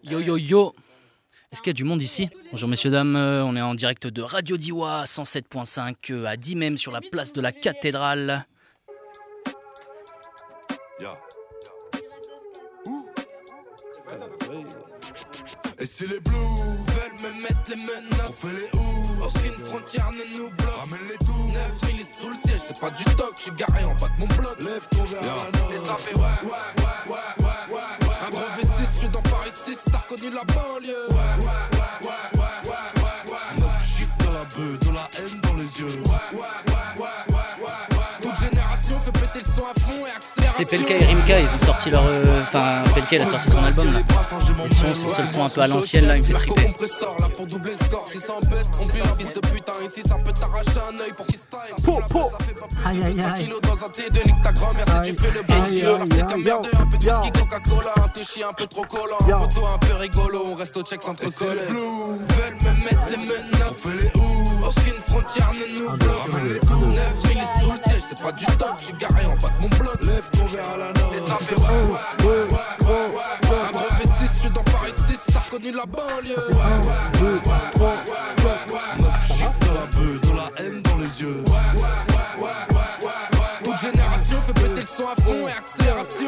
Yo yo yo. Est-ce qu'il y a du monde ici ? Bonjour messieurs dames, on est en direct de Radio Diwa 107.5 à Dimem sur la place de la cathédrale. Et si les blues veulent me mettre les menottes, on fait les ouf. Aucune frontière ne nous bloque. Ramène les tout. 9000 est sous le siège, c'est pas du toc. J'suis garé en bas de mon bloc. Lève ton verre à la nord. Les affaires, ouais. Un gros V6, j'suis dans Paris 6. T'as reconnu la banlieue. On a du shit dans la beuh, de la haine dans les yeux. Toute génération fait péter le son à fond et accélération. C'est Pelka et Rimka, ils ont sorti leur... Enfin, Pelka il a sorti son album là. Le son, c'est le seul son un peu à l'ancienne là, il me fait triper. Compresseur là pour doubler le score, si ça en baisse, on pire, fils de putain, ici ça peut t'arracher un œil pour qui style. Aïe aïe aïe. Kilos dans un T2, nique ta grand-mère si tu fais le BG. Alors t'es comme merde, un peu de whisky, Coca-Cola, un touchy un peu trop collant, un poteau un peu rigolo, on reste au check sans trop coller. Veulent me mettre les menottes, on fait les ouf. Aucune frontière ne nous bloque. Ramène les tout. 9000 est sous le siège, c'est pas du top, j'suis garé en bas de mon bloc. Lève ton verre à la nord. Les affaires, un gros V6, j'suis dans Paris 6, t'as reconnu la banlieue. On a du shit dans la beuh, de la haine dans les yeux. Toute génération fait péter le son à fond et accélération.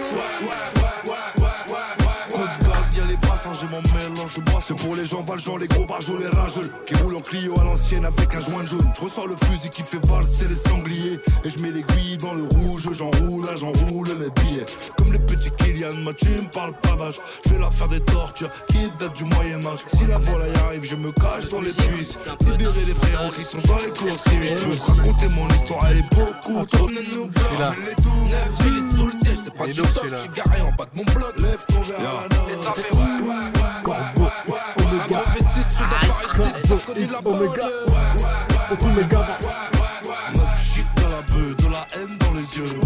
Coup de gaz, y'a les brassins, j'ai mon mélange de bois. C'est pour les gens valjean, les gros barjots, les rageux qui roulent en Clio à l'ancienne avec un joint jaune. Je ressors le fusil qui fait valser les sangliers et je mets l'aiguille dans le rouge, j'enroule les billets. Comme les petits Kylian, moi tu me parles pas vache. Je vais leur faire des tortures qui datent du Moyen-Âge. Si la volaille arrive, je me cache dans les puces. Libérer les frérots qui sont dans les courses. Si je peux te raconter mon histoire, elle est beaucoup trop. Ne nous bloque, ramène les tout. 9000 est sous le siège, c'est pas du top. J'suis garé en bas de mon bloc. Lève ton verre à la nord. Les affaires, un gros V6, j'suis dans Paris 6, t'as reconnu la banlieue. On a du shit dans la beuh, de la haine dans les yeux.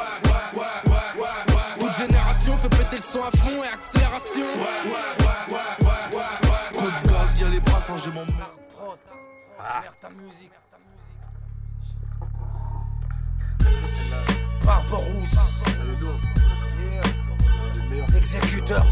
Toute génération fait péter le son à fond et accélération. Coup de gaz, y'a les brassins, j'ai mon merde. Merde ta musique. Barberousse. Exécuteur.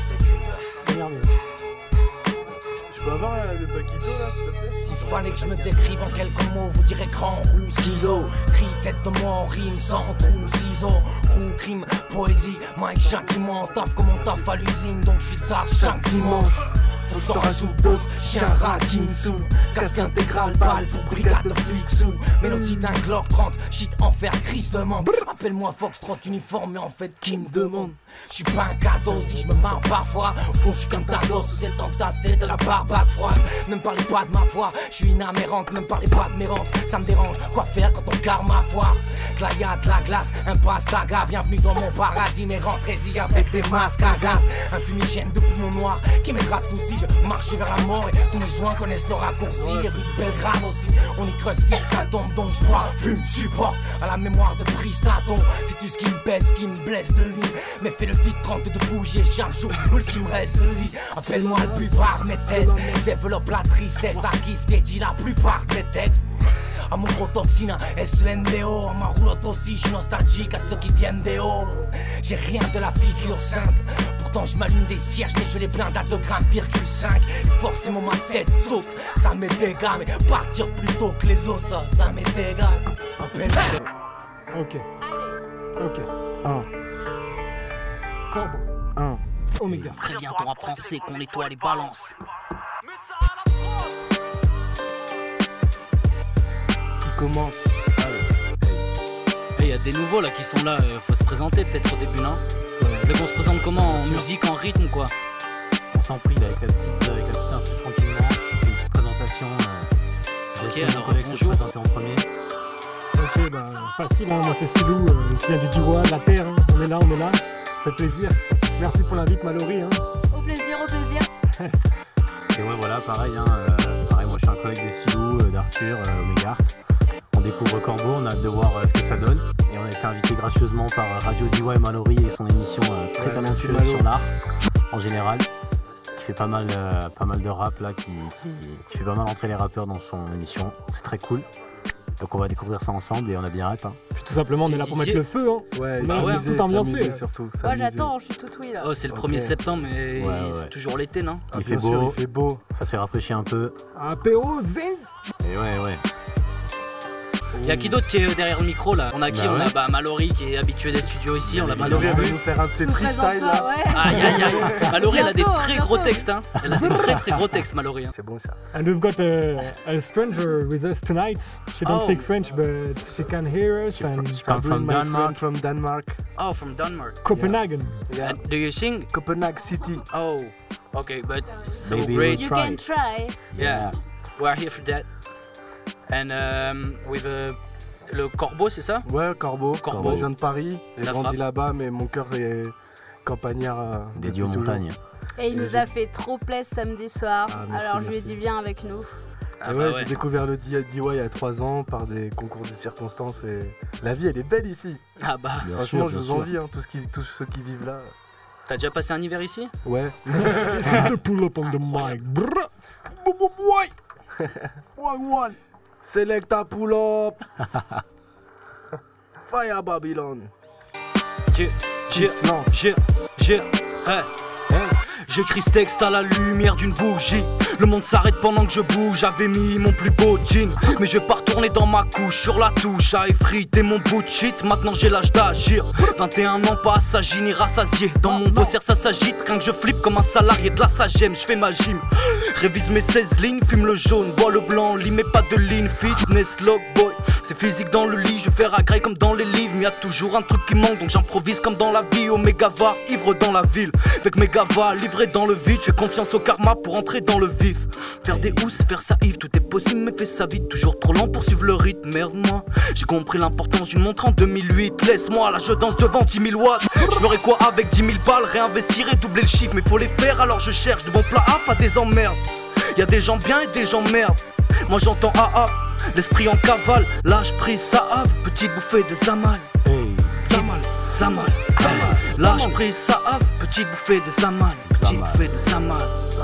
Tu peux avoir le paquito là, s'il te plaît? S'il fallait que je me décrive en quelques mots, vous direz grand roux, schizo. Cri tête de moi en rime, sans trou, ciseaux. Roux, crime, poésie, Mike, châtiment. Taf comme on taf à l'usine, donc je suis tard chaque dimanche. Faut t'en rajoute d'autres, chien, rat, Kinsu. Casque intégral, balle pour brigade de flics sous. Mélodie d'un Glock 30, shit enfer, crise demande. Appelle-moi Foxtrot uniforme, mais en fait qui me demande? J'suis pas un cadeau si je me marre parfois. Au fond j'suis qu'un tardos sous cette entassée de la barbaque froide. Ne me parlez pas de ma voix, j'suis inamérante. Ne me parlez pas de mes rentes, ça me dérange. Quoi faire quand on carre ma foi? De la yade, de la glace, un pastaga. Bienvenue dans mon paradis, mais rentrez-y avec des masques à gaz. Un fumigène de poumon noir qui m'écrase tout si je marche vers la mort. Et tous mes joints connaissent le raccourci. Les rues de Belgrade aussi, on y creuse vite, ça tombe. Donc je bois, fume, supporte à la mémoire de Pristaton. C'est tout ce qui me pèse, ce qui me blesse de vie. Mais fais le vide, 30 de bouger chaque jour, brûle ce qui me reste de vie. Appelle-moi le buvard, maîtresse. Développe la tristesse, à kiff, dédie la plupart des textes. À mon gros toxine, SENDO, à ma roulotte aussi, j'suis nostalgique à ceux qui viennent des hauts. J'ai rien de la figure sainte, pourtant je m'allume des cierges, mais je les blinde à 2,5 grammes. Forcément ma tête saute, ça m'est égal, mais partir plus tôt que les autres, ça m'est égal. Appelle-moi. Ok. 1. Corbeau. 1. Oméga. Préviens ton rap français qu'on nettoie les balances. Commence. Il y a des nouveaux là qui sont là, faut se présenter peut-être au début là. Mais on se présente comment? En musique, en rythme quoi? On s'en prie avec la petite insulte tranquillement, une petite présentation. Ok, nos alors collègues se bonjour. présenter en premier. Ok, bah facile, hein. Moi c'est Silou, qui vient du Diwa, de la terre, hein. On est là, ça fait plaisir. Merci pour l'invite Mallory. Hein. Au plaisir. Et ouais voilà, pareil, moi je suis un collègue de Silou, d'Arthur, Omegart. On découvre Corbeau, on a hâte de voir ce que ça donne. Et on a été invité gracieusement par Radio Diwa et Mallory et son émission très talentueuse sur l'art en général, qui fait pas mal de rap là, qui fait pas mal entrer les rappeurs dans son émission. C'est très cool. Donc on va découvrir ça ensemble et on a bien hâte. Hein. Puis tout simplement, on est là pour mettre le feu. Hein. Ouais, on a tout ambiancé. Surtout. Moi j'attends, je suis toute oui là. Oh, c'est le 1er septembre, mais c'est toujours l'été, non? Il fait beau. Il fait beau. Ça s'est rafraîchi un peu. Apéro zen. Et ouais. Il y a qui d'autre qui est derrière le micro là? On a qui? On a Mallory qui est habitué des studios ici, on l'a pas Mallory va nous faire un de ses freestyles là. Aïe. Mallory elle a des très gros textes, hein. Elle a des très gros textes, Mallory. C'est bon ça. And we've got a stranger with us tonight. She don't speak French, but she can hear us. She comes from Denmark. From Denmark. Oh, from Denmark. Copenhagen. Yeah. And do you sing? Copenhagen City. Oh, okay, but so Maybe great. You can try. Yeah, we are here for that. And with le Corbeau, c'est ça? Ouais, Corbeau. Je viens de Paris, j'ai La grandi frappe. là-bas, mais mon cœur est campagnard. Dédié aux montagnes. Et il nous a fait trop plaisir samedi soir. Merci, Alors je lui ai merci. dit viens avec nous. Et ouais, j'ai découvert le DIY il y a 3 ans par des concours de circonstances et la vie elle est belle ici. Ah bah, Bien Franchement, sûr, je bien vous sûr. envie, hein, tous ceux qui vivent là. t'as déjà passé un hiver ici? Ouais. The pull up on the mic. Brrr. One. Selecta pull up. Fire Babylon. J'écris ce texte à la lumière d'une bougie. Le monde s'arrête pendant que je bouge. J'avais mis mon plus beau jean, mais je vais pas retourner dans ma couche. Sur la touche à effriter mon bout de shit. Maintenant j'ai l'âge d'agir. 21 ans pas assagi ni rassasié. Dans mon vautière ça s'agite. Quand je flippe comme un salarié de la sagem. Je fais ma gym, révise mes 16 lignes. Fume le jaune, bois le blanc. Lit mais pas de ligne. Fitness log boy. C'est physique dans le lit. Je vais faire agraille comme dans les livres. Mais y a toujours un truc qui manque, donc j'improvise comme dans la vie. Au Mégava, ivre dans la ville. Avec Mégava, livré dans le vide. Je fais confiance au karma pour entrer dans le vif. Faire des housses, faire ça Yves, tout est possible mais fais ça vite. Toujours trop lent pour suivre le rythme, merde moi. J'ai compris l'importance d'une montre en 2008. Laisse-moi, là je danse devant 10 000 watts. Je ferais quoi avec 10 000 balles? Réinvestir et doubler le chiffre. Mais faut les faire alors je cherche de bons plats à pas des emmerdes. Y'a des gens bien et des gens merde. Moi j'entends AA, l'esprit en cavale. Lâche prise, ça have, petite bouffée de Zamal. Hey. Zamal. Lâche prise, ça have, petite bouffée de Zamal. Petite bouffée de Zamal.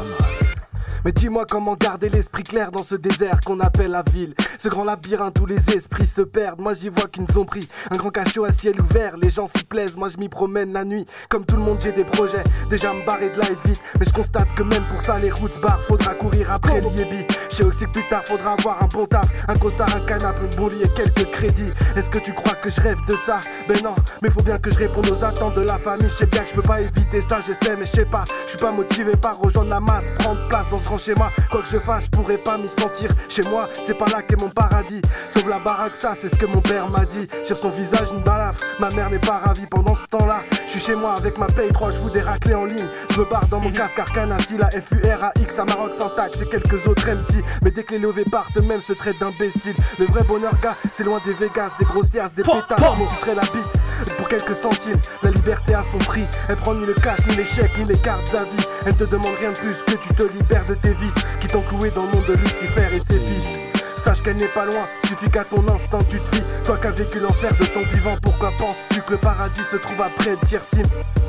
Mais dis-moi comment garder l'esprit clair dans ce désert qu'on appelle la ville. Ce grand labyrinthe où les esprits se perdent. Moi j'y vois qu'ils nous ont pris un grand cachot à ciel ouvert. Les gens s'y plaisent, moi je m'y promène la nuit. Comme tout le monde j'ai des projets, déjà me barrer de là est vite. Mais je constate que même pour ça les routes se barrent. Faudra courir après l'Iebi. Je sais aussi que plus tard faudra avoir un bon taf, un costard, un canapé, un bon lit et quelques crédits. Est-ce que tu crois que je rêve de ça? Ben non, mais faut bien que je réponde aux attentes de la famille. Je sais bien que je peux pas éviter ça, j'essaie mais je sais pas. Je suis pas motivé par rejoindre la masse, prendre place dans ce grand schéma. Quoi que je fasse, je pourrais pas m'y sentir chez moi, c'est pas là qu'est mon paradis. Sauve la baraque, ça c'est ce que mon père m'a dit. Sur son visage une balafre, ma mère n'est pas ravie. Pendant ce temps-là, je suis chez moi avec ma paye 3, je vous des raclés en ligne. Je me barre dans mon casque Arcana, si la FURAX à Maroc sans taxe et quelques autres MC. Mais dès que les levées partent, eux-mêmes se traitent d'imbéciles. Le vrai bonheur gars, c'est loin des Vegas, des grosses liasses, des pétards. Bon, ce serait la bite pour quelques centimes. La liberté a son prix, elle prend ni le cash, ni les chèques, ni les cartes à vie. Elle te demande rien de plus que tu te libères de tes vices qui t'ont cloué dans le monde de Lucifer et ses fils. Sache qu'elle n'est pas loin, suffit qu'à ton instant tu te fies. Toi qui as vécu l'enfer de ton vivant, pourquoi penses-tu que le paradis se trouve après Tiersim?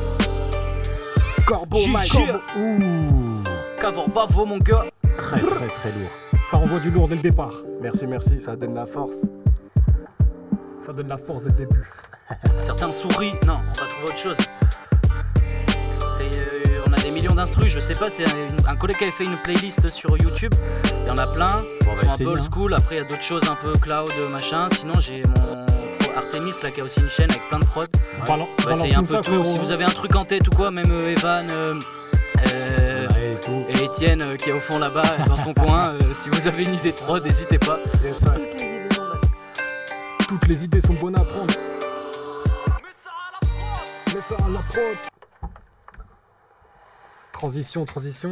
Corbeau, Mike. Ouh. Cavor Bavo mon gars. Très lourd. Ça envoie du lourd dès le départ. Merci, ça donne la force. Ça donne la force dès le début. Certains sourient. Non, on va trouver autre chose. On a des millions d'instrus, je sais pas, c'est un collègue qui avait fait une playlist sur YouTube. Il y en a plein, Bon, ils sont un peu old school. Après, il y a d'autres choses un peu cloud, machin. Sinon, j'ai mon pro Artemis là qui a aussi une chaîne avec plein de prod. C'est un peu tout. Si vous avez un truc en tête ou quoi, même Evan. Et Étienne qui est au fond là-bas dans son coin, si vous avez une idée de prod, n'hésitez pas. Toutes les idées sont bonnes. Toutes les idées sont bonnes à prendre. Mets ça à la prod. Transition.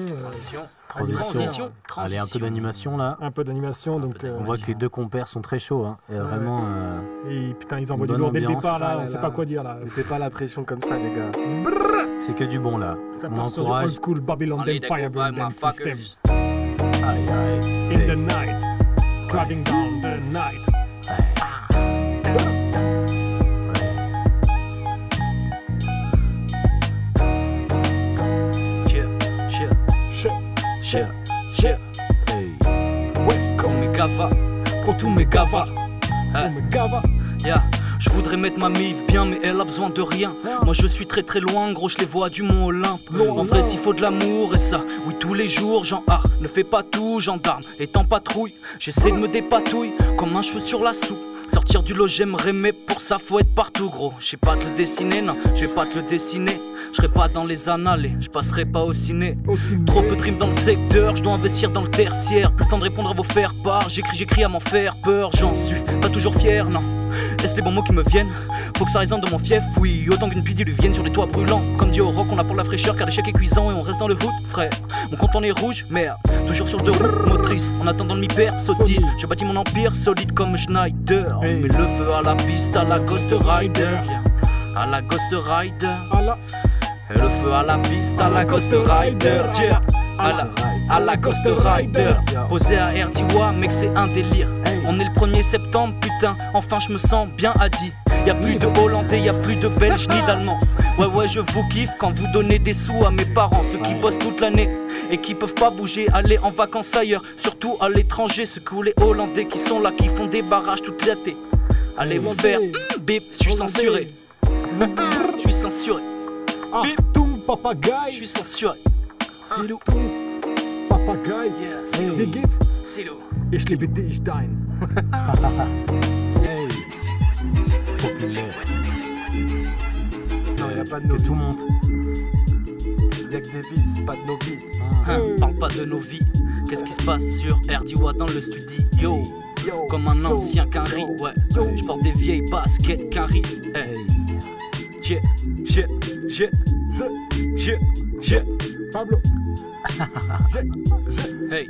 Allez, un peu d'animation là. Un peu d'animation, donc On voit que les deux compères sont très chauds. Hein. Et vraiment. et putain, ils envoient du bonne lourd dès le ambiance. départ là, Ah là on sait là. pas quoi dire là. Ne fais pas la pression comme ça, les gars. C'est que du bon là. Ça On part sur du encourage. old school Babylon Allez, Dem Fire d'accord, Dem System. motherfuckers. Aïe. In the night, driving down the night. Cheer. Hey. West Pour Coast, mes gavas, pour tous mes gavas. Yeah. Je voudrais mettre ma mif bien mais elle a besoin de rien. Moi je suis très très loin gros, je les vois du Mont Olympe. En vrai s'il faut de l'amour et ça, oui tous les jours j'en ne fais pas tout gendarme, est en patrouille. J'essaie de me dépatouiller comme un cheveu sur la soupe. Sortir du lot j'aimerais mais pour ça faut être partout gros. Je sais pas te le dessiner, non, je vais pas te le dessiner. Je serai pas dans les annales et je passerai pas au ciné. Trop peu de rimes dans le secteur, je dois investir dans le tertiaire. Plus le temps de répondre à vos faire-part, j'écris à m'en faire peur. J'en suis pas toujours fier, non. Est-ce les bons mots qui me viennent? Faut que ça résonne dans mon fief, oui. Autant qu'une pidiluvienne sur les toits brûlants. Comme dit au rock, on apporte la fraîcheur car l'échec est cuisant et on reste dans le hood, frère. Mon compte en est rouge, merde. Toujours sur le deux roues motrices. En attendant de m'y perdre, sautise. Je bâtis mon empire solide comme Schneider. On met le feu à la piste, à la Ghost Rider. À la Ghost Rider. Et le feu à la piste, à la Ghost Rider. Yeah. À la Ghost Rider. Posé à RDY, mec c'est un délire. On est le 1er septembre, putain, enfin je me sens bien Adi. Y'a plus de Hollandais, y'a plus de Belges ni d'Allemands. Ouais je vous kiffe quand vous donnez des sous à mes parents. Ceux qui bossent toute l'année et qui peuvent pas bouger, aller en vacances ailleurs, surtout à l'étranger. Ceux que les Hollandais qui sont là, qui font des barrages toute l'été. Allez vous faire, bip, je suis censuré. Je suis censuré. Bip, papagaï. Je suis censuré. C'est loup. Papagaï. Wie geht's? C'est loup. Ich liebe dich, dein. Hey. Populaire. Non, y'a pas de novice. Tout monte. Y'a que des vices, pas de novices. Parle pas de nos vies. Qu'est-ce qui se passe sur RDY dans le studio? Comme un ancien Quinry, ouais. Je porte des vieilles baskets Quinry. Hey. Pablo. Hey.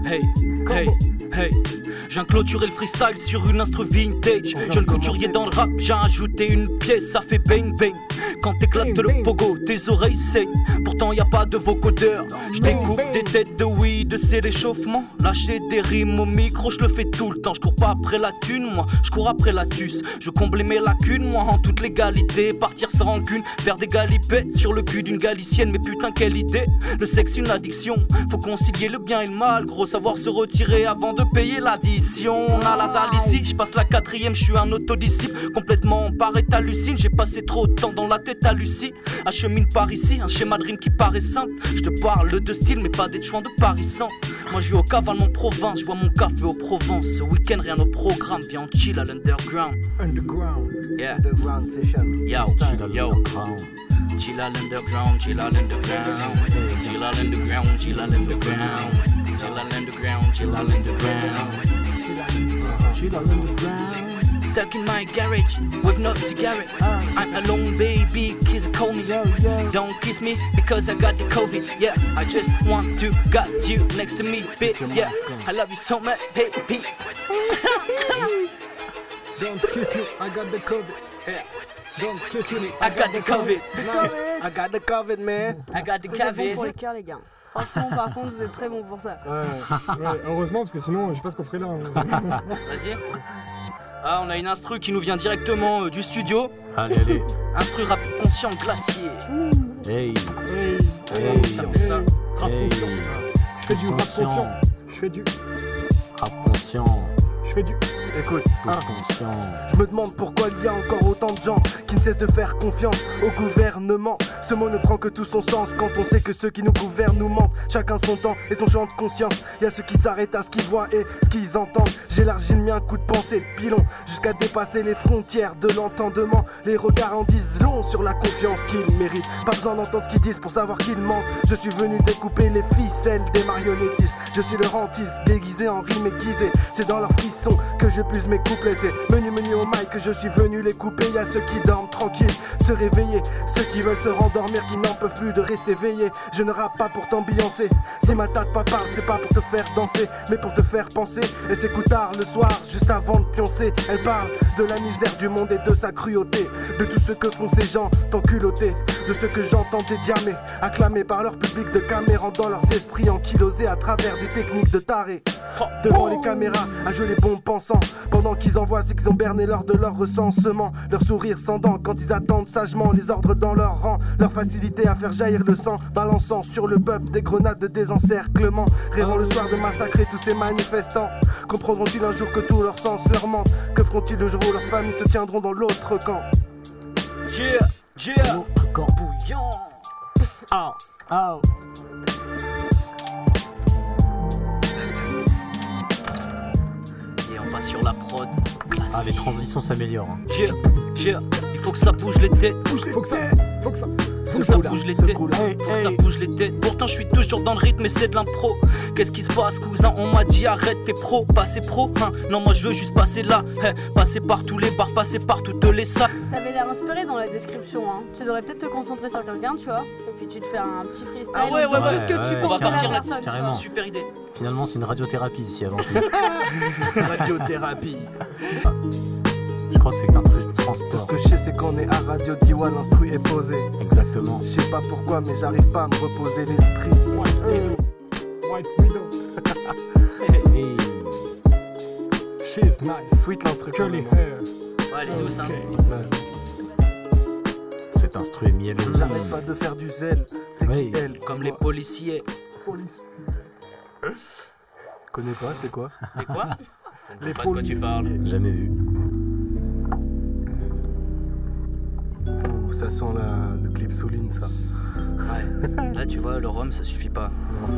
Je viens clôturer le freestyle sur une instru vintage. Jeune couturier dans le rap, j'ai ajouté une pièce, ça fait bang bang. Quand t'éclates le pogo, tes oreilles saignent. Pourtant y a pas de vocodeur. Je découpe des têtes de weed, c'est l'échauffement. Lâcher des rimes au micro, je le fais tout le temps. Je cours pas après la thune, moi, je cours après la tuce. Je comble mes lacunes, moi, en toute légalité. Partir sans rancune, faire des galipettes sur le cul d'une galicienne. Mais putain, quelle idée, le sexe une addiction. Faut concilier le bien et le mal, gros, savoir se retirer avant de payer l'addition. On a la dalle ici, je passe la 4ème, je suis un autodisciple. Complètement paré, t'hallucines, j'ai passé trop de temps dans la tête à Lucie. Achemine par ici, un schéma de rime qui paraît simple. Je te parle de style, mais pas des chouans de Paris Centre. Moi je vis au cavalement province, je vois mon café au Provence. Ce week-end rien au programme, viens on chill à l'underground. Yeah. Underground session. Yo. Chill à l'underground, chill à l'underground. Chill à l'underground, chill à l'underground. Chill à l'underground, chill à l'underground. Chill à l'underground. Stuck in my garage with no cigarette. I'm alone, baby. Kids call me. Don't kiss me because I got the COVID. Yeah, I just want to got you next to me, bitch. Yeah, I love you so much, baby. Don't kiss me, I got the COVID. Yeah. Don't kiss me, I got the COVID. I got the COVID, man. I got the Vous êtes bons pour COVID. le cœur, les gars. Franchement, par contre, vous êtes très bons pour ça. Ouais, heureusement, parce que sinon, je sais pas ce qu'on ferait là. Vas-y. Ah, on a une instru qui nous vient directement du studio. Allez. Instru rap conscient glacier. Hey. Ça fait ça. Rap conscient. Je fais du rap conscient. Je fais du Rap conscient. Je fais du Écoute, conscient. je me demande pourquoi il y a encore autant de gens qui ne cessent de faire confiance au gouvernement. Ce mot ne prend que tout son sens quand on sait que ceux qui nous gouvernent nous mentent. Chacun son temps et son champ de conscience. Il y a ceux qui s'arrêtent à ce qu'ils voient et ce qu'ils entendent. J'élargis le mien, coup de pensée de pilon, jusqu'à dépasser les frontières de l'entendement. Les regards en disent long sur la confiance qu'ils méritent. Pas besoin d'entendre ce qu'ils disent pour savoir qu'ils mentent. Je suis venu découper les ficelles des marionnettistes. Je suis leur hantise, déguisé en rime aiguisée. C'est dans leurs frissons que je puise mes couplets. C'est menu au mic que je suis venu les couper. Y'a ceux qui dorment tranquilles, se réveiller. Ceux qui veulent se rendormir, qui n'en peuvent plus de rester veillés. Je ne rappe pas pour t'ambiancer. Si ma tête pas parle, c'est pas pour te faire danser, mais pour te faire penser. Et c'est tard le soir, juste avant de pioncer. Elle parle de la misère du monde et de sa cruauté, de tout ce que font ces gens tant culottés. de ce que j'entends dédiamés, acclamés par leur public de camé, rendant leurs esprits ankylosés à travers des techniques de tarés. Devant les caméras, à jouer les bons pensants, pendant qu'ils envoient ceux qu'ils ont berné lors de leur recensement, leur sourire sans dents quand ils attendent sagement les ordres dans leur rang, leur facilité à faire jaillir le sang, balançant sur le peuple des grenades de désencerclement, rêvant le soir de massacrer tous ces manifestants. Comprendront-ils un jour que tout leur sens leur ment? Que feront-ils le jour où leurs familles se tiendront dans l'autre camp? L'autre camp bouillant. Et on va sur la prod. Classique. Ah, les transitions s'améliorent. Hein. Il faut que ça bouge les têtes. Faut que ça bouge les têtes. Faut que ça bouge les têtes. Pourtant je suis toujours dans le rythme et c'est de l'impro. Qu'est-ce qui se passe, cousin? On m'a dit arrête, t'es pro, passer pro, hein. Non, moi je veux juste passer là, passer par tous les bars, passer par toutes les salles. T'avais l'air inspiré dans la description, hein. Tu devrais peut-être te concentrer sur quelqu'un, tu vois. Et puis tu te fais un petit freestyle. Ah ouais, tout ce que tu on va penses de la partir personne, là-dessus, tu carrément. vois. Super idée. Finalement, c'est une radiothérapie ici avant tout. radiothérapie. Je crois que c'est un truc de Tout ce transport. que je sais, c'est qu'on est à Radio Diwa, l'instru est posé. Exactement. Je sais pas pourquoi, mais j'arrive pas à me reposer l'esprit. White Widow. Hey. She's nice. Sweet l'instru. Curly hair. Ouais, elle est douce, hein. Okay. Cet instru est mielleux. J'arrête pas de faire du zèle. C'est Oui. qui elle? Comme les policiers. Connais pas, c'est quoi? Et quoi? Je ne sais Les pas de quoi tu parles. Jamais vu. Oh, ça sent le clip Souline, ça. Ouais. Là, tu vois, le rhum, ça suffit pas.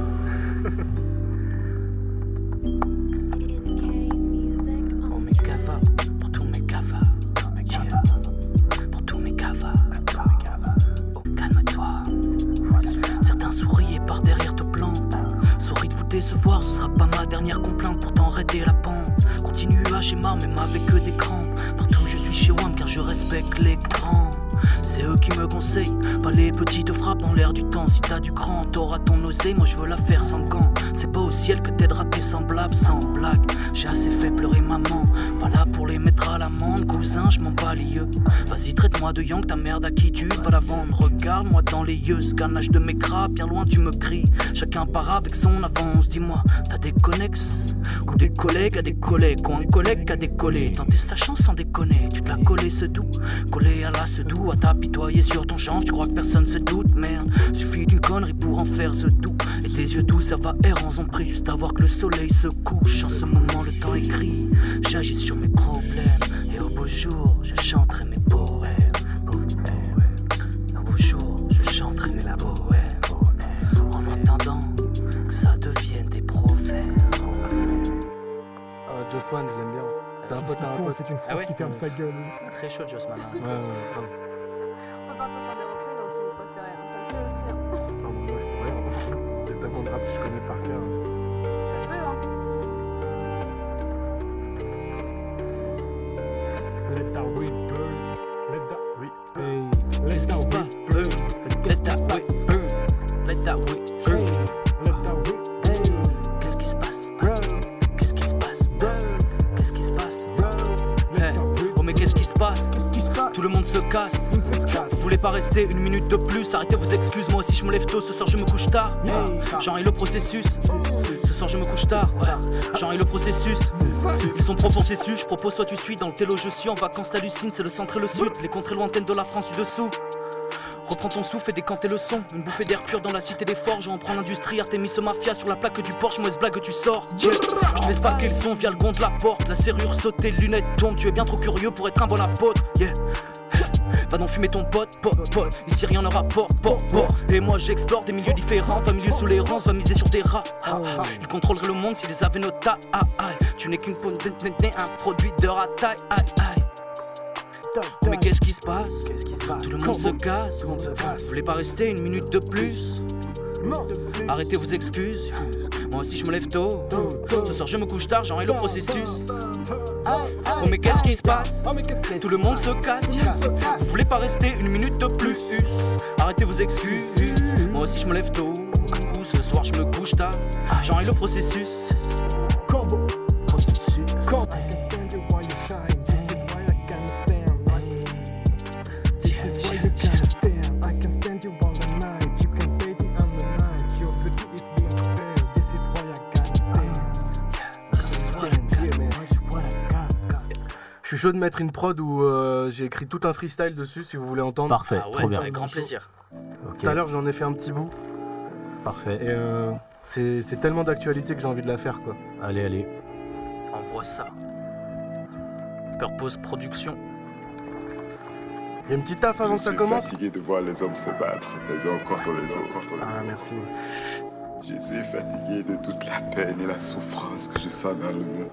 Pour mes cafards, pour tous mes cafards, pour tous mes cafards, oh calme-toi. Certains souriaient par derrière te plantent. Souris de vous décevoir, ce sera pas ma dernière complainte. Pourtant arrêtez la pente. Continue à chez marre, même avec des crampes. Partout je suis chez WAM car je respecte les grands. C'est eux qui me conseillent, pas les petites frappes dans l'air du temps. Si t'as du cran, t'auras ton oseille, moi je veux la faire sans gants. C'est pas au ciel que t'aideras tes semblables, sans blague. J'ai assez fait pleurer maman, pas là pour les mettre à l'amende. Cousin, je m'en bats les yeux. Vas-y, traite-moi de Yang, ta merde à qui tu vas la vendre. Regarde-moi dans les yeux, ce ganache de mes crabes, bien loin tu me cries. Chacun part avec son avance, dis-moi, t'as des connexes ou des collègues à des collègues, ou un collègue à décoller. Tenter sa chance sans déconner, tu te l'as collé ce doux, collé à la ce doux, à t'apitoyer sur ton change, tu crois que personne se doute, merde. Suffit d'une connerie pour en faire ce doux, et tes yeux doux, ça va errant, en prie, juste à voir que le soleil se couche. En ce moment, le temps est gris, j'agis sur mes problèmes, et au beau jour, je chanterai mes poèmes. Au beau jour, je chanterai mes poèmes, en attendant que ça devienne des proverbes. Jossman, je l'aime bien. C'est un pote à un pote. C'est une Ah France ouais qui ferme sa gueule. Très chaud, Jossman. Ouais, grave. On peut partir sur des reprises hein, si vous préférez. Ça le fait aussi. Hein. Ah, moi, je pourrais. C'est tellement de rap que je connais par cœur. Ça le fait, hein. Let that weed burn. Let that. Oui. Let Qu'est-ce qui that se weed passe? burn. Let that way burn. Let that way burn. Let that weed. Qu'est-ce qui se passe? Qu'est-ce qui se passe? Qu'est-ce qui se passe? Let that weed. Oh mais qu'est-ce qui se passe? Qui se passe? Tout le monde se casse. Vous voulez pas rester une minute de plus? Arrêtez vos excuses, moi aussi je me lève tôt, ce soir je me couche tard. Jean et le processus. Ce soir je me couche tard. Jean et le processus. Ils sont trop processus, je propose soit tu suis. Dans le télo je suis, en vacances t'hallucines. C'est le centre et le sud, les contrées lointaines de la France du dessous. Reprends ton souffle et décanter le son. Une bouffée d'air pur dans la cité des forges. On prend l'industrie, Artemis au mafia sur la plaque du Porsche. Mauvaise blague tu sors. Je laisse pas le son via le gond de la porte. La serrure sauter, lunettes tombent. Tu es bien trop curieux pour être un bon apôtre. Yeah. Va donc fumer ton pote. Ici rien ne rapporte. Et moi j'explore des milieux différents. Familiers sous les rangs, va miser sur des rats. Ils contrôleraient le monde s'ils avaient nos tailles. Tu n'es qu'une peau un produit de rataille. Mais qu'est-ce qui se passe? Qu'est-ce qui se passe? Tout le monde se casse. Tout le monde se casse. Vous voulez pas rester une minute de plus? Arrêtez vos excuses. Moi aussi je me lève tôt. Ce soir je me couche tard, Jean et le processus. Oh mais qu'est-ce qui se passe? Tout le monde se casse. Vous voulez pas rester une minute de plus? Arrêtez vos excuses. Moi aussi je me lève tôt. Ce soir je me couche tard, Jean et le processus. suis chaud de mettre une prod où j'ai écrit tout un freestyle dessus si vous voulez entendre. Parfait, Ah ouais, trop bien. avec grand plaisir. Ok, Tout à l'heure j'en ai fait un petit bout parfait. et c'est tellement d'actualité que j'ai envie de la faire quoi. Allez. Envoie ça. Purpose Production. Il y a une petite taf avant que ça commence. Je suis fatigué de voir les hommes se battre, les uns contre les autres. Ah merci. Je suis fatigué de toute la peine et la souffrance que je sens dans le monde.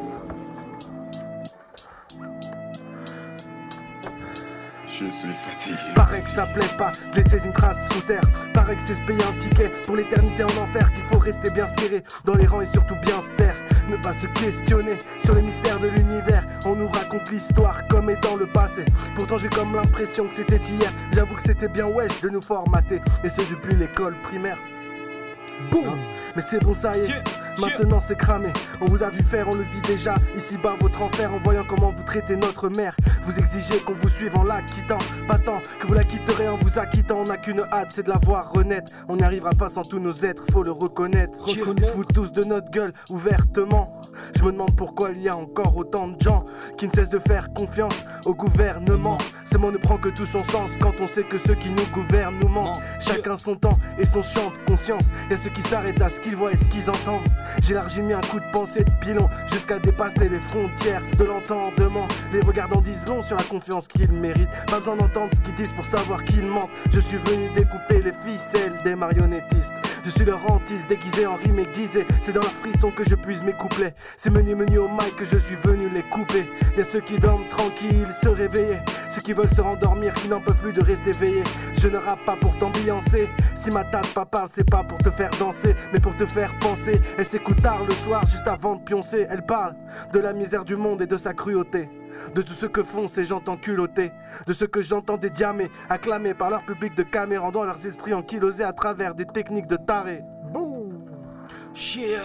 Je suis fatigué. Paraît que ça plaît pas de laisser une trace sous terre. Paraît que c'est se payer un ticket pour l'éternité en enfer. Qu'il faut rester bien serré dans les rangs et surtout bien se taire. Ne pas se questionner sur les mystères de l'univers. On nous raconte l'histoire comme étant le passé. Pourtant j'ai comme l'impression que c'était hier. J'avoue que c'était bien wesh de nous formater. Et ce depuis l'école primaire. Boum. Mais c'est bon ça y est, maintenant c'est cramé. On vous a vu faire, on le vit déjà. Ici-bas votre enfer en voyant comment vous traitez notre mère. Vous exigez qu'on vous suive en la quittant. Pas tant que vous la quitterez en vous acquittant. On n'a qu'une hâte, c'est de la voir renaître. On n'y arrivera pas sans tous nos êtres, faut le reconnaître. Ils se foutent tous de notre gueule ouvertement. Je me demande pourquoi il y a encore autant de gens qui ne cessent de faire confiance au gouvernement. Ce mot ne prend que tout son sens quand on sait que ceux qui nous gouvernent nous mentent. Chacun son temps et son champ de conscience. Y'a ceux qui s'arrêtent à ce qu'ils voient et ce qu'ils entendent. J'élargis mis un coup de pensée de pilon jusqu'à dépasser les frontières de l'entendement. Les regardants disent long sur la confiance qu'ils méritent. Pas besoin d'entendre ce qu'ils disent pour savoir qu'ils mentent. Je suis venu découper les ficelles des marionnettistes. Je suis leur hantise déguisé en rime aiguisée. C'est dans la frisson que je puise mes couplets. C'est menu au mic que je suis venu les couper. Y'a ceux qui dorment tranquilles, se réveiller. Ceux qui veulent se rendormir, qui n'en peuvent plus de rester éveillés. Je ne rappe pas pour t'ambiancer. Si ma table pas parle, c'est pas pour te faire danser, mais pour te faire penser. Elle s'écoute tard le soir, juste avant de pioncer. Elle parle de la misère du monde et de sa cruauté. De tout ce que font ces gens culottés. De ce que j'entends dédiamés, acclamés par leur public de camé, rendant leurs esprits ankylosés à travers des techniques de tarés. Boum. Yeah.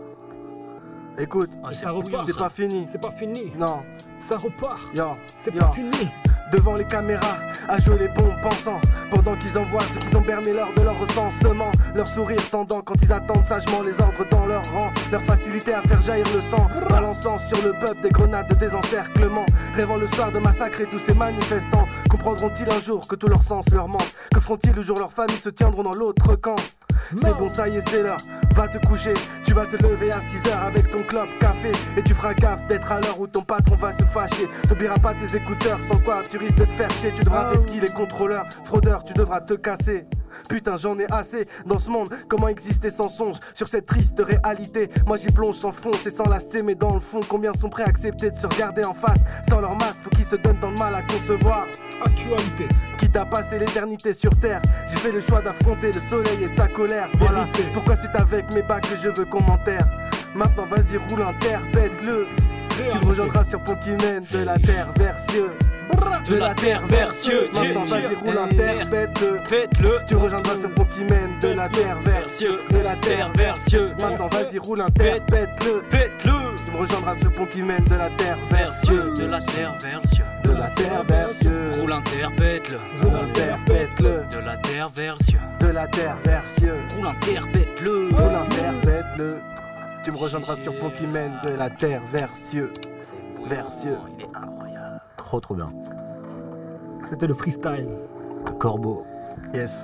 Écoute, ça repart. c'est pas fini. C'est pas fini. Non, Ça repart. yo, C'est yo. pas fini. Devant les caméras, à jouer les bons pensants. Pendant qu'ils envoient ceux qu'ils ont berné lors de leur recensement. Leur sourire sans dents quand ils attendent sagement les ordres dans leur rang. Leur facilité à faire jaillir le sang, balançant sur le peuple des grenades de désencerclement. Rêvant le soir de massacrer tous ces manifestants. Comprendront-ils un jour que tout leur sens leur manque? Que feront-ils le jour leurs familles se tiendront dans l'autre camp? C'est bon, ça y est, c'est l'heure, va te coucher. Tu vas te lever à 6h avec ton club café. Et tu feras gaffe d'être à l'heure où ton patron va se fâcher. T'oublieras pas tes écouteurs, sans quoi tu risques de te faire chier. Tu devras esquiver les contrôleurs, fraudeurs, tu devras te casser. Putain, j'en ai assez dans ce monde. Comment exister sans songe sur cette triste réalité? Moi j'y plonge sans fronce et sans lasser, mais dans le fond, combien sont prêts à accepter de se regarder en face sans leur masque pour qu'ils se donnent tant de mal à concevoir? Actualité. Quitte à passer l'éternité sur terre, j'ai fait le choix d'affronter le soleil et sa colère. Voilà pourquoi c'est avec mes bacs que je veux qu'on m'enterre. Maintenant vas-y roule interpète-le. Tu me rejoindras sur pont qui mène de la terre vers cieux. De la terre vers cieux. Maintenant vas-y roule interpète-le. Faites-le. Tu me rejoindras sur pont qui mène de la terre vers cieux. De la terre vers cieux. Maintenant vas-y roule interpète-le. Faites-le. Tu me rejoindras sur pont qui mène de la terre vers cieux. De la terre vers cieux. De la terre vers cieux. Roule interpète-le. Roule interpète-le. De la terre vers cieux. De la terre vers cieux. Roule interpète-le. Roule interpète-le. Tu me rejoindras sur pont qui mène de la terre vers cieux. Vers cieux. Il est incroyable. Trop bien. C'était le freestyle. Le Corbeau. Yes.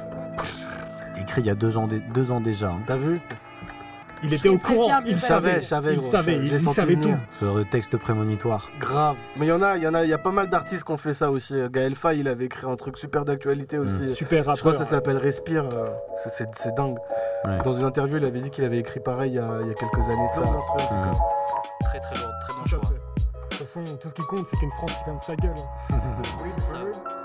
Écrit il y a 2 ans déjà. Hein. T'as vu? Il était au très courant. fière de Il lui. savait. Je savais, Il gros. savait. J'ai Il senti savait venir. tout. Sur le texte prémonitoire. Grave. Mais il y a pas mal d'artistes qui ont fait ça aussi. Gaël Faye, il avait écrit un truc super d'actualité aussi. Super Je crois rappeur. que ça s'appelle Respire. C'est dingue. Ouais. Dans une interview, il avait dit qu'il avait écrit pareil il y a quelques années de ça. Très très lourd, très bon choix. De toute façon, tout ce qui compte, c'est qu'une France qui ferme sa gueule. C'est ça.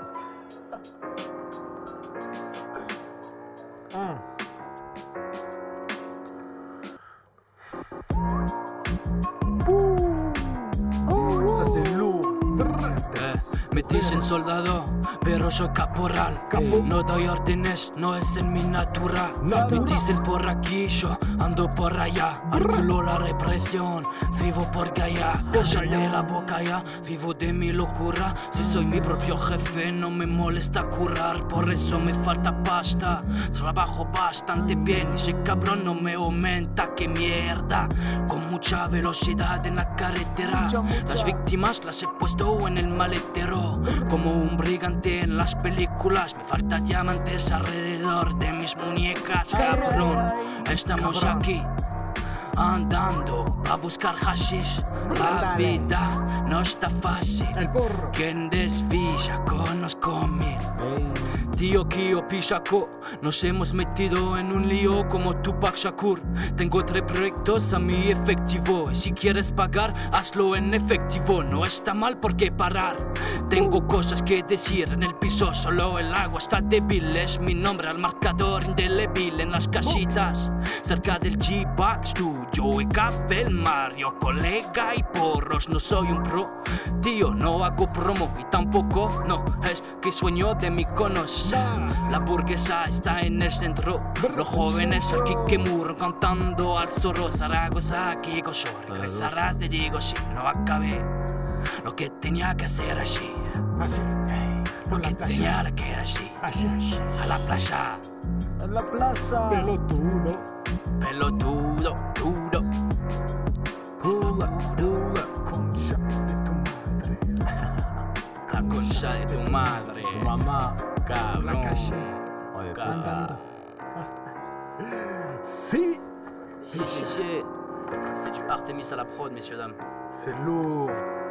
Ça c'est lourd. Me dicen soldado, pero soy caporal. No doy órdenes, no es en mi natural. Me dicen por aquí, yo ando por allá. Calculo la represión, vivo por Gaia. Cállate la boca ya, vivo de mi locura. Si soy mi propio jefe, no me molesta currar. Por eso me falta pasta. Trabajo bastante bien y ese cabrón no me aumenta. Que mierda, con mucho mucha velocidad en la carretera. Las víctimas las he puesto en el maletero, como un brigante en las películas. Me falta diamantes alrededor de mis muñecas, cabrón. Estamos aquí andando a buscar hashish. La vida no está fácil. Quien desvía conozco mil. Tío Kio Pichaco, nos hemos metido en un lío como Tupac Shakur. Tengo 3 proyectos a mi efectivo, y si quieres pagar, hazlo en efectivo. No está mal por qué parar. Tengo cosas que decir en el piso, solo el agua está débil. Es mi nombre al marcador indeleble en las casitas, cerca del G-Box Studio y Capel Mario, colega y porros. No soy un pro, tío, no hago promo y tampoco, no, es que sueño de mi conocer. La burguesa está en el centro, los jóvenes aquí que murran cantando al zorro. Zaragoza, aquí gozo, regresarás, te digo si no acabé lo que tenía que hacer así. Lo que tenía que ir así. A la plaza. A la plaza. Pelotudo, duro. La concha de tu madre. Tu mamá, cabrón. Si. C'est du Artemis à la prod, messieurs, dames. C'est lourd.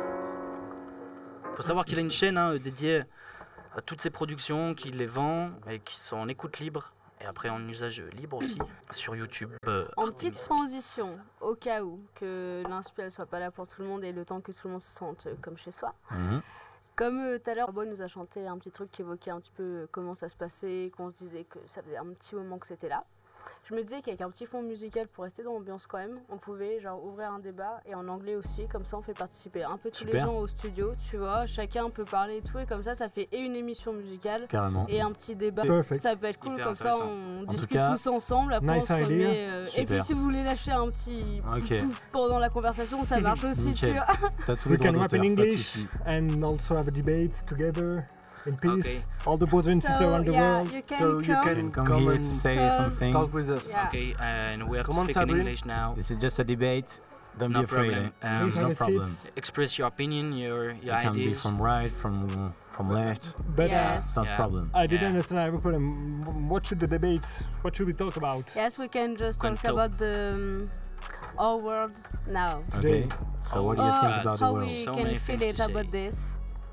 Faut savoir qu'il a une chaîne dédiée à toutes ses productions, qu'il les vend et qui sont en écoute libre et après en usage libre aussi sur YouTube. En petite transition, au cas où que l'inspi soit pas là pour tout le monde et le temps que tout le monde se sente comme chez soi. Comme tout à l'heure, Boy nous a chanté un petit truc qui évoquait un petit peu comment ça se passait, qu'on se disait que ça faisait un petit moment que c'était là. Je me disais qu'avec un petit fond musical pour rester dans l'ambiance quand même, on pouvait genre ouvrir un débat et en anglais aussi, comme ça on fait participer un peu tous les gens au studio, tu vois, chacun peut parler et tout, et comme ça fait et une émission musicale et un petit débat. Perfect. Ça peut être cool, comme ça on discute cas, tous ensemble, après nice on se remet, et puis Super. si vous voulez lâcher un petit pouf pendant la conversation, ça marche aussi, tu vois. T'as tous We les can droits rap in d'auteur, pas de English soucis. and also have a debate together in peace. Okay. All the brothers and sisters around the yeah, world. you can So you come. can Come come here and to say something. talk with us. Yeah. Okay, and we have Come to on, speak in Sabrine. English now. This is just a debate. Don't No be afraid. problem. There's have no a problem. seat. Express your opinion, your You can be ideas. from right, from left. But Yes. It's not Yeah. a problem. I didn't Yeah. understand. I have a problem. What should the debate? What should we talk about? Yes, we can just Can talk talk. about the our world now. Okay. So what do you think about the how world? we So can many feel things it to about say. this.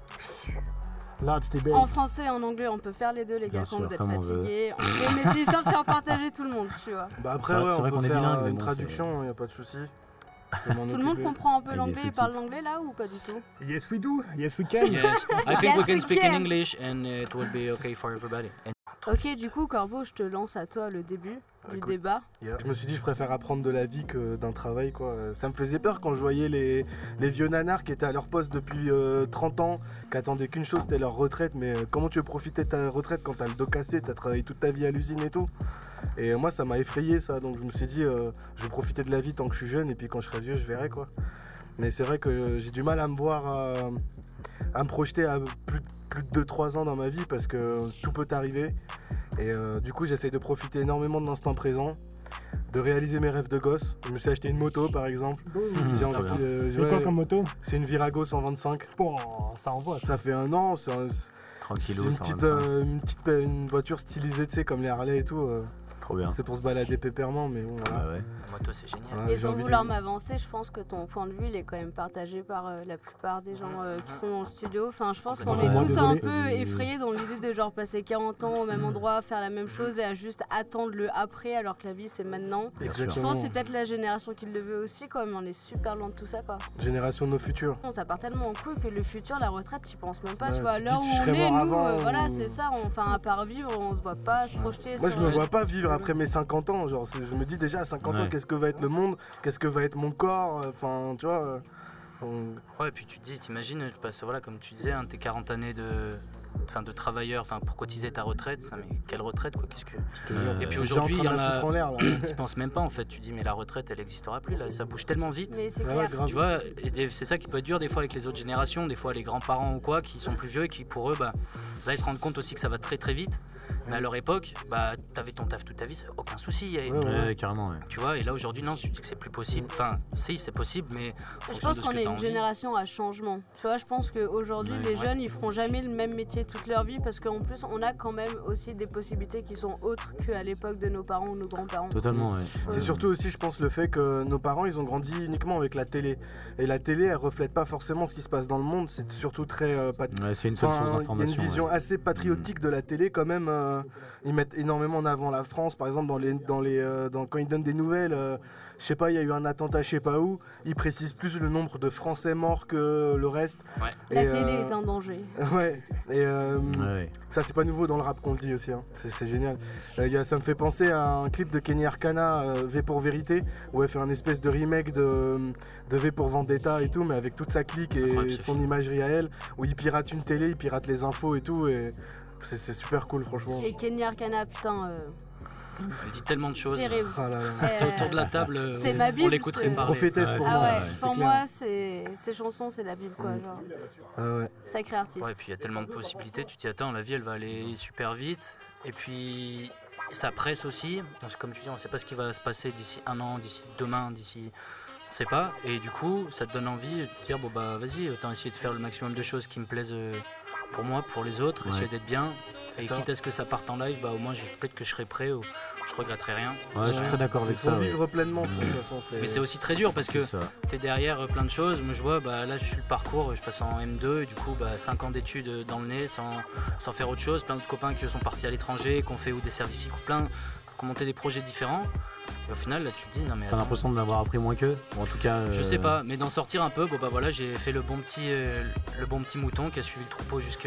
Large debate. En français et en anglais, on peut faire les deux, les gars, Bien quand sûr, vous êtes comme on fatigués. Mais c'est histoire de faire partager tout le monde, tu vois. Bah après, C'est vrai- ouais, c'est vrai on qu'on peut est faire bilingue, mais une bon, traduction, y a pas de souci. Tout le monde comprend un peu Avec des l'anglais et parle sous-titres. l'anglais là ou pas du tout? Yes, we do. Yes, we can. Yes, I think Yes, we can we speak can. in English and it will be okay for everybody. And Ok, du coup, Corbeau, je te lance à toi le début du Écoute. débat. Je me suis dit, je préfère apprendre de la vie que d'un travail, quoi. Ça me faisait peur quand je voyais les vieux nanars qui étaient à leur poste depuis 30 ans, qui attendaient qu'une chose, c'était leur retraite. Mais comment tu veux profiter de ta retraite quand t'as le dos cassé, t'as travaillé toute ta vie à l'usine et tout? Et moi, ça m'a effrayé, ça. Donc je me suis dit, je vais profiter de la vie tant que je suis jeune, et puis quand je serai vieux, je verrai, quoi. Mais c'est vrai que j'ai du mal à me voir, à me projeter à plus de 2-3 ans dans ma vie, parce que tout peut arriver. Et du coup, j'essaye de profiter énormément de l'instant présent, de réaliser mes rêves de gosse. Je me suis acheté une moto, par exemple. J'ai envie très bien. C'est quoi comme moto? C'est une Virago 125. Bon, ça envoie. Ça fait 1 an. C'est Tranquillou, une 125. une voiture stylisée, tu sais, comme les Harley et tout. Trop bien. C'est pour se balader pépèrement, mais bon, voilà. Ah ouais. la moto, c'est génial. Voilà, Et j'ai sans envie vouloir de- m'avancer, je pense que ton point de vue il est quand même partagé par la plupart des gens qui sont dans le studio. Enfin, je pense qu'on Ouais, est tous désolé. un peu effrayés dans l'idée de genre passer 40 ans au même endroit, faire la même chose et à juste attendre le après alors que la vie c'est maintenant. Bien sûr. Je Exactement. pense que c'est peut-être la génération qui le veut aussi quand même, on est super loin de tout ça quoi. Génération de nos futurs. Bon, ça part tellement en couille que le futur, la retraite, tu penses même pas, Ouais, tu vois. À tu l'heure te où dis, je on serais est, mort nous, avant, voilà, ou- c'est ça. Enfin, à part vivre, on se voit pas se projeter Moi, sur... je me vois pas vivre après mes 50 ans. Genre, je me dis déjà à 50 ans, Ouais. qu'est-ce que va être le monde? Qu'est-ce que va être mon corps? Enfin, tu vois. Ouais, et puis tu te dis, t'imagines, parce que voilà, comme tu disais, tes 40 années de travailleur, pour cotiser ta retraite. Non, mais quelle retraite, quoi, qu'est-ce que... Et puis je suis aujourd'hui, il y déjà en en train de la a... foutre en l'air, là. Tu penses même pas, en fait. Tu dis, mais la retraite, elle n'existera plus, là. Ça bouge tellement vite. Mais c'est Ouais, clair. grave. Tu vois, et c'est ça qui peut être dur des fois avec les autres générations, des fois les grands-parents ou quoi, qui sont plus vieux et qui pour eux, là ils se rendent compte aussi que ça va très très vite. Mais à leur époque, bah, t'avais ton taf toute ta vie, aucun souci. Ouais, carrément. Ouais. Tu vois, et là aujourd'hui, non, tu dis que c'est plus possible. Enfin, si, c'est possible, mais. Je pense qu'on est une génération à changement. Tu vois, je pense qu'aujourd'hui, les jeunes, ils feront jamais le même métier toute leur vie parce qu'en plus, on a quand même aussi des possibilités qui sont autres qu'à l'époque de nos parents ou nos grands-parents. Totalement, ouais. C'est surtout aussi, je pense, le fait que nos parents, ils ont grandi uniquement avec la télé. Et la télé, elle reflète pas forcément ce qui se passe dans le monde. C'est surtout très. C'est une seule source d'information. Il y a une vision assez patriotique de la télé quand même. Ils mettent énormément en avant la France, par exemple, quand ils donnent des nouvelles. Je sais pas, il y a eu un attentat, je sais pas où. Ils précisent plus le nombre de Français morts que le reste. Ouais. La télé est un danger. Ouais. Et ça, c'est pas nouveau dans le rap qu'on le dit aussi. Hein. C'est génial. Ça me fait penser à un clip de Kenny Arcana, V pour Vérité, où elle fait un espèce de remake de V pour Vendetta et tout, mais avec toute sa clique et son imagerie à elle, où il pirate une télé, il pirate les infos et tout. Et c'est super cool, franchement. Et Kenny Arcana, putain. Il dit tellement de choses. Terrible. Ça serait autour de la table. C'est ma Bible. On l'écouterait parler. Prophétesse pour moi. Ouais. Pour moi, ces chansons, c'est la Bible, quoi. Genre. Sacré artiste. Ouais, et puis il y a tellement de possibilités. Tu te dis, attends, la vie, elle va aller super vite. Et puis, ça presse aussi. Comme tu dis, on ne sait pas ce qui va se passer d'ici un an, d'ici demain, d'ici. On ne sait pas. Et du coup, ça te donne envie de te dire, bon, bah, vas-y, autant essayer de faire le maximum de choses qui me plaisent pour moi, pour les autres, essayer d'être bien. Et quitte à ce que ça parte en live, bah, au moins, peut-être que je serai prêt. Je regretterai rien. Ouais, je suis très d'accord avec ça. Il faut vivre pleinement, de toute façon. Mais c'est aussi très dur parce que t'es derrière plein de choses. Moi je vois, bah, là je suis le parcours, je passe en M2 et du coup 5 ans d'études dans le nez sans faire autre chose. Plein d'autres copains qui sont partis à l'étranger, qui ont fait ou des services, ou plein, qui ont monté des projets différents. Et au final là tu te dis non mais. T'as l'impression de l'avoir appris moins qu'eux, ou en tout cas. Je sais pas, mais d'en sortir un peu, bon bah voilà, j'ai fait le bon petit mouton qui a suivi le troupeau jusque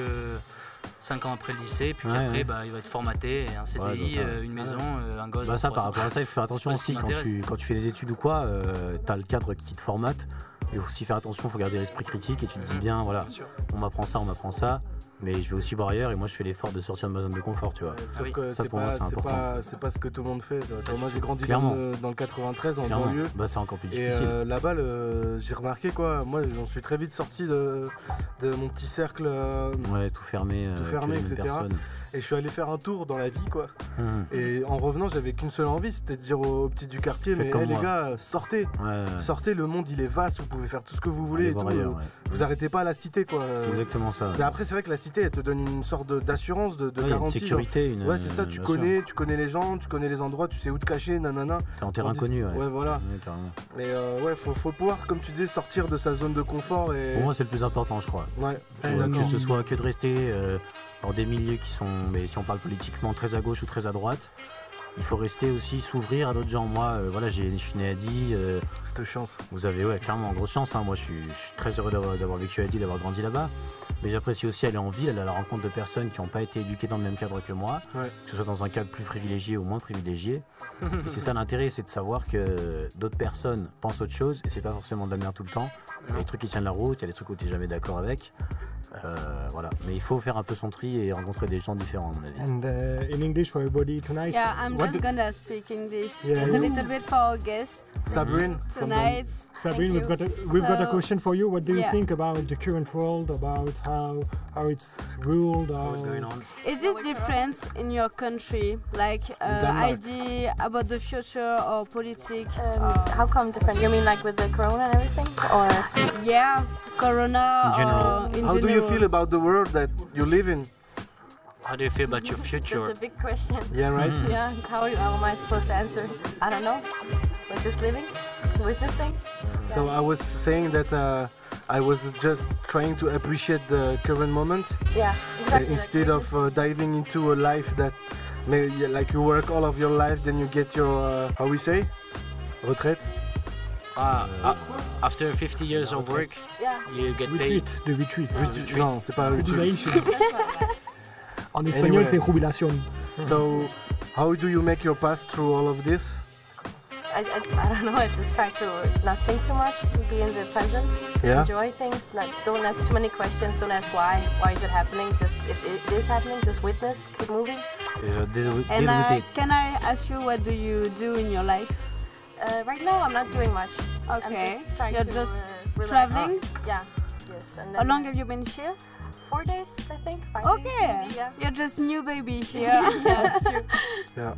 5 ans après le lycée, puis après il va être formaté, un CDI, une maison, un gosse. Bah ça par rapport à ça il faut faire attention aussi quand tu fais des études ou quoi, t'as le cadre qui te formate, il faut aussi faire attention, il faut garder l'esprit critique et tu te dis bien voilà, on m'apprend ça, mais je vais aussi voir ailleurs et moi je fais l'effort de sortir de ma zone de confort, tu vois. Sauf que ça pour moi c'est important. C'est pas ce que tout le monde fait. Moi j'ai grandi dans le 93 en banlieue. Bah c'est encore plus difficile. Et là-bas j'ai remarqué quoi, moi j'en suis très vite sorti de mon petit cercle. Tout fermé, etc. Personne. Et je suis allé faire un tour dans la vie quoi. Et en revenant j'avais qu'une seule envie, c'était de dire aux petits du quartier, mais les gars, sortez. Sortez, le monde il est vaste, vous pouvez faire tout ce que vous voulez et tout. Ailleurs, vous arrêtez pas à la cité quoi. C'est exactement ça. Mais après c'est vrai que la cité elle te donne une sorte d'assurance, de garantie. Une sécurité, ouais c'est ça, tu connais les gens, tu connais les endroits, tu sais où te cacher, nanana. T'es en terrain connu, ouais voilà. Mais faut pouvoir, comme tu disais, sortir de sa zone de confort et. Pour moi c'est le plus important je crois. Ouais. Que ce soit que de rester dans des milieux qui sont, mais si on parle politiquement, très à gauche ou très à droite, il faut rester aussi, s'ouvrir à d'autres gens. Moi, voilà, je suis né à Die. Cette chance. Vous avez, clairement, grosse chance. Hein. Moi, je suis très heureux d'avoir vécu à Die, d'avoir grandi là-bas. Mais j'apprécie aussi aller en ville, aller à la rencontre de personnes qui n'ont pas été éduquées dans le même cadre que moi, que ce soit dans un cadre plus privilégié ou moins privilégié. Et c'est ça l'intérêt, c'est de savoir que d'autres personnes pensent autre chose et c'est pas forcément de la merde tout le temps. Il y a des trucs qui tiennent la route, il y a des trucs où tu n'es jamais d'accord avec. Voilà, mais il faut faire un peu son tri et rencontrer des gens différents à mon avis. And in English for everybody tonight. Yeah, I'm just gonna speak English just a little bit for our guests. Sabrine tonight. Sabrine, we've got a question for you. What do you think about the current world, about how it's ruled? What's going on? Is this different in your country, like idea about the future or politics? How come different? You mean like with the corona and everything, or? Yeah, corona. In general. How do you feel about the world that you live in? How do you feel about your future? That's a big question. Yeah, right? Yeah, how am I supposed to answer? I don't know. With this living? Witnessing? So I was saying that I was just trying to appreciate the current moment. Yeah, exactly. Instead of diving into a life that, like you work all of your life, then you get your, how we say? Retraite? After 50 years of work, you get paid. The retreat. Non, c'est pas retreat. En espagnol, c'est jubilación. So, how do you make your pass through all of this? I don't know, I just try to not think too much, be in the present, enjoy things, don't ask too many questions, don't ask why is it happening, just if it is happening, just witness, keep moving. And can I ask you, what do you do in your life? Right now I'm not doing much. Okay. I'm just trying to traveling? Yeah. Yes. And How long have you been here? 4 days, I think. 5 Okay, days, maybe, yeah. You're just new baby here. Yeah, that's true. Yeah.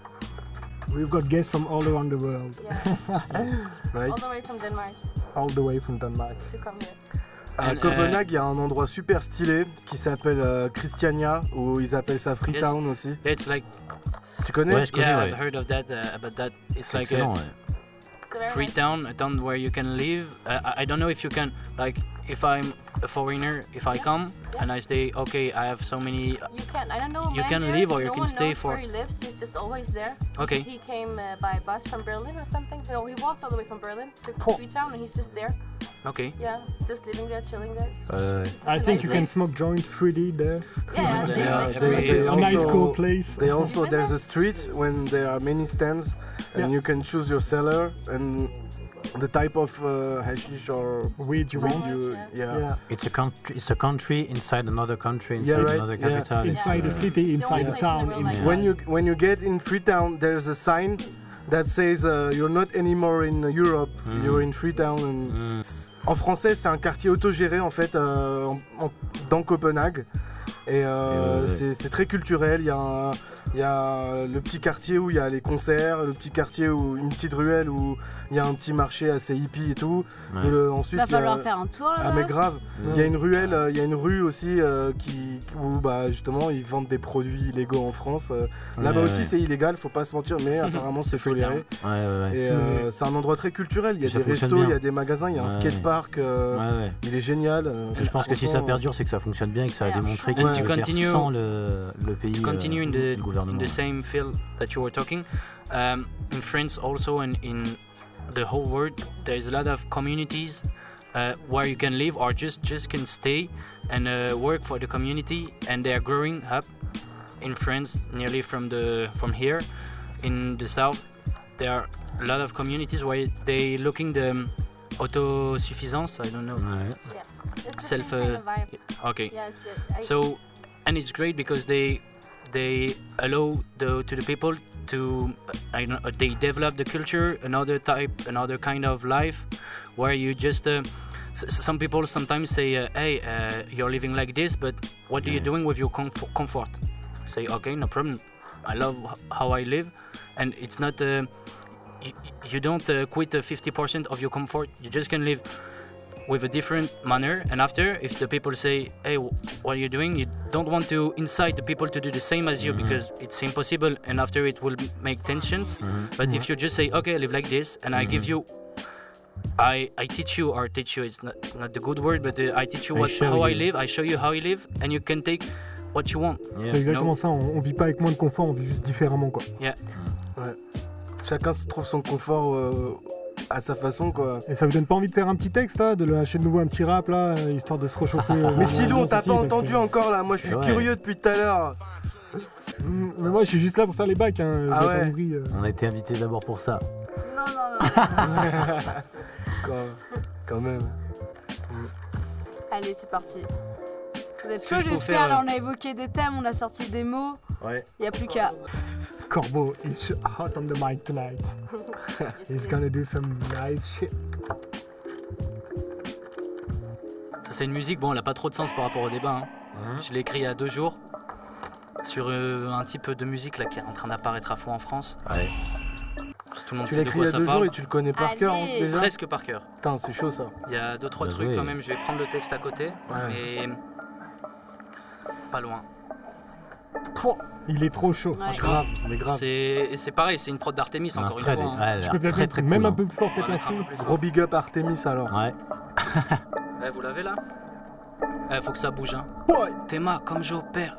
We've got guests from all around the world. Yeah. Right. All the way from Denmark All the way from Denmark. to come here. À Copenhague, il y a un endroit super stylé qui s'appelle Christiania, ou ils appellent ça Freetown aussi. Yeah, it's like. Tu connais? Ouais, je connais, Yeah, ouais. I've heard of that. About that, it's like Excellent, a ouais. free town, a town where you can live. I don't know if you can, like, if I'm a foreigner, if I come and I stay, okay, I have so many. You can. I don't know. You man can here. live or you No can one stay knows for. where he lives. He's just always there. Okay. He came by bus from Berlin or something. No, he walked all the way from Berlin to Freetown, and he's just there. Okay. Yeah, just living there, chilling there. I think you can smoke joint 3D there. Yeah, They a nice cool place. They also there's a street when there are many stands, and you can choose your seller and the type of hashish or weed you want. Yeah. It's a country inside another country, inside another capital. Inside the city, inside the town. When you get in Freetown, there's a sign that says you're not anymore in Europe, you're in Freetown. And en français, c'est un quartier autogéré en fait dans Copenhague. Et c'est très culturel. Il y a le petit quartier où il y a les concerts, le petit quartier où une petite ruelle où il y a un petit marché assez hippie et tout. Ensuite, va falloir faire un tour là-bas. Ah mais grave. Il y a une ruelle, il y a une rue aussi où justement ils vendent des produits illégaux en France. Là-bas aussi c'est illégal, faut pas se mentir, mais apparemment c'est toléré. Et c'est un endroit très culturel. Il y a des restos, il y a des magasins, il y a un skatepark. Il est génial. Et je pense que si ça perdure, c'est que ça fonctionne bien et que ça a démontré qu'il to peut faire continue, sans le pays. To continue in the gouvernement. same field that you were talking, in France also and in the whole world, there's a lot of communities where you can live or just can stay and work for the community, and they are growing up in France. Nearly from here in the south, there are a lot of communities where they looking the autosuffisance. I don't know. Yeah. Self. Kind of vibe. Okay. Yeah, So, and it's great because they allow to the people to they develop the culture, another kind of life where you just some people sometimes say hey, you're living like this, but what are you doing with your comfort? I say okay, no problem, I love how I live, and it's not you don't quit 50% of your comfort, you just can live with a different manner. And after, if the people say, hey, what are you doing? You don't want to incite the people to do the same as you because it's impossible, and after it will make tensions. But if you just say, okay, I live like this, and I give you, I teach you, it's not the good word, but I teach you how I live, I show you how I live, and you can take what you want. C'est exactement ça, on vit pas avec moins de confort, on vit juste différemment quoi. Yeah. Ouais. Chacun se trouve son confort à sa façon quoi. Et ça vous donne pas envie de faire un petit texte là, de lâcher de nouveau un petit rap là, histoire de se réchauffer? Mais Silou, on t'a pas entendu encore là, moi je suis curieux depuis tout à l'heure. Mais moi je suis juste là pour faire les bacs hein. Ah ouais. Compris, On a été invités d'abord pour ça. Non. Quand même. Allez, c'est parti. Vous êtes chaud, j'espère. Là, on a évoqué des thèmes, on a sorti des mots. Ouais. Il n'y a plus qu'à. Corbeau is hot on the mic tonight. He's gonna do some nice shit. C'est une musique, bon, elle a pas trop de sens par rapport au débat. Je l'ai écrit il y a 2 jours sur un type de musique là qui est en train d'apparaître à fond en France. Ouais. Tout le monde tu sait l'as de écrit il quoi y a ça 2 parle. jours et tu le connais par cœur déjà. Presque par cœur. Putain, c'est chaud ça. Il y a 2-3 trucs quand même, je vais prendre le texte à côté, mais pas loin. Il est trop chaud. Ouais. Grave. C'est pareil, c'est une prod d'Artemis encore une fois. Ouais, tu peux peut-être très même cool, un peu plus fort, peut-être un peu plus fort. Gros big up Artemis alors. Ouais. Vous l'avez là? Faut que ça bouge hein. Théma comme j'opère.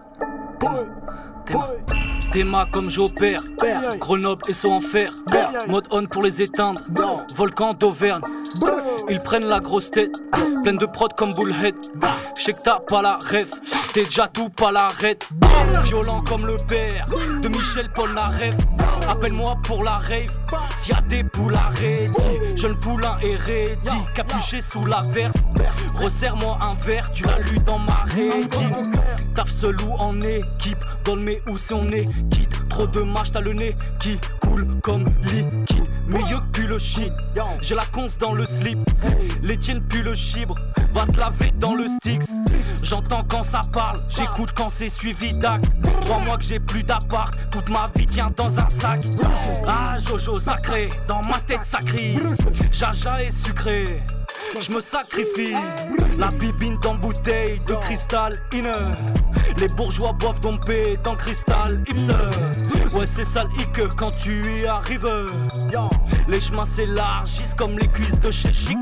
Théma comme j'opère. Grenoble et saut en fer. Mode on pour les éteindre. Volcan d'Auvergne. Ils prennent la grosse tête. Pleine de prod comme Bullhead. J'sais que t'as pas la rêve. T'es déjà tout pas la raide. Violent comme le père de Michel Polnareff. Appelle-moi pour la rave. S'il y a des poules à rédit. Jeune poulain et ready. Capuché sous la verse. Resserre-moi un verre. Tu l'as lu dans ma rétine. Taf seul ou en équipe. Dolmé où c'est on est quitte. Trop de matchs, t'as le nez qui coule comme liquide. Mieux que le shit. J'ai la conce dans le slip. Les tiennes puent le chibre. Va te laver dans le Styx. J'entends quand ça parle, j'écoute quand c'est suivi d'actes. Crois-moi que j'ai plus d'appart, toute ma vie tient dans un sac. Ah Jojo sacré, dans ma tête ça crie. Jaja est sucré, je me sacrifie. La bibine dans bouteille de cristal inner. Les bourgeois boivent dompé dans cristal Ipser. Ouais c'est ça le hic quand tu y arrives. Les chemins s'élargissent comme les cuisses de chez Chic.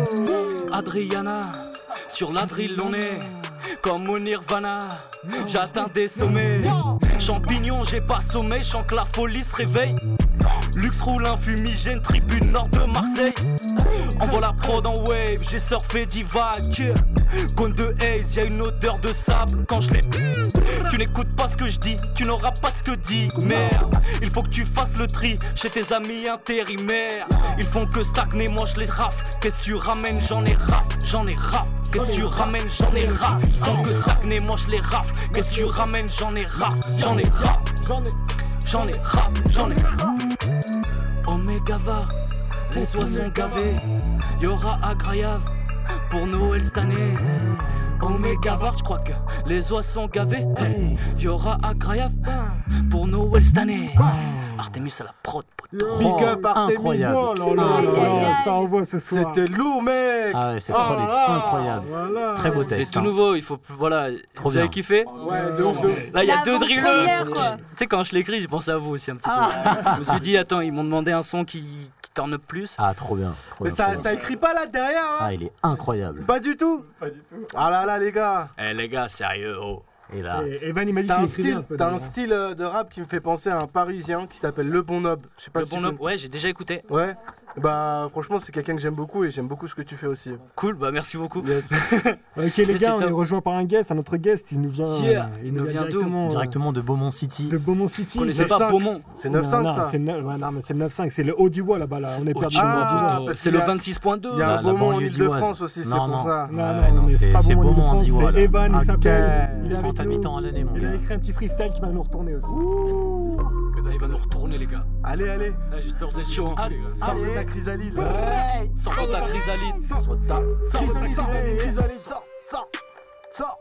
Adriana, sur la drill on est comme au Nirvana. J'atteins des sommets. Champignon j'ai pas sommeil, je sens que la folie se réveille. Luxe roule un fumigène, tribune nord de Marseille. Envoie la prod en wave, j'ai surfé divague. Cône de haze, y'a une odeur de sable quand je l'ai. Tu n'écoutes pas ce que je dis, tu n'auras pas de ce que dit. Merde, il faut que tu fasses le tri chez tes amis intérimaires. Ils font que stagner, moi je les rafle. Qu'est-ce que tu ramènes, j'en ai raf, j'en ai raf. Qu'est-ce que tu ramènes, j'en ai raf. Ils font que stagner, moi je les rafle. Qu'est-ce que tu ramènes, j'en ai raf, j'en ai raf. J'en ai rap, j'en ai rap. Omega va, les oies sont gavés. Y'aura Agrayave pour Noël cette année. Omega va, je crois que les oies sont gavés. Y'aura Agrayave pour Noël cette année. Artemis à la prod. Big up Artemis. Oh là là, ça envoie ce soir. C'était lourd mec. Ah ouais, c'est incroyable. Voilà. Très beau texte. C'est tout nouveau, il faut voilà. Vous avez kiffé? Ouais, de ouf. Là il y a deux drilleux. Tu sais quand je l'écris, j'ai pensé à vous aussi un petit peu. Je me suis dit attends, ils m'ont demandé un son qui tourne plus. Ah trop bien. Mais ça écrit pas là derrière hein. Ah il est incroyable. Pas du tout. Ah là là les gars. Eh les gars, sérieux oh. Et là. Evan il m'a dit qu'il écrivait un peu. T'as un style de rap qui me fait penser à un Parisien qui s'appelle Le Bon Nob. Je sais pas Le si Bon Nob, ouais j'ai déjà écouté. Ouais. Bah franchement c'est quelqu'un que j'aime beaucoup et j'aime beaucoup ce que tu fais aussi. Cool, bah merci beaucoup. Yes. Ok les gars, on est rejoint par un guest, un autre guest, il nous vient il nous vient directement de Beaumont City. De Beaumont City. Vous connaissez pas Beaumont? C'est 9.5 ça. Non mais c'est le 9.5, c'est le Haut-du-Bois là-bas là, on est perdu dans c'est le 26.2. Il y a un Beaumont en Ile-de-France aussi, c'est pour ça. Non, c'est pas Beaumont en Ile-de-France, c'est Evan, il s'appelle. Il est avec nous. Il a écrit un petit freestyle qui va nous retourner aussi. Il va nous retourner les gars. Allez. J'espère que vous êtes chaud. Allez, sors de ta chrysalide. Sors de ta chrysalide. Sors de ta chrysalide. Sors,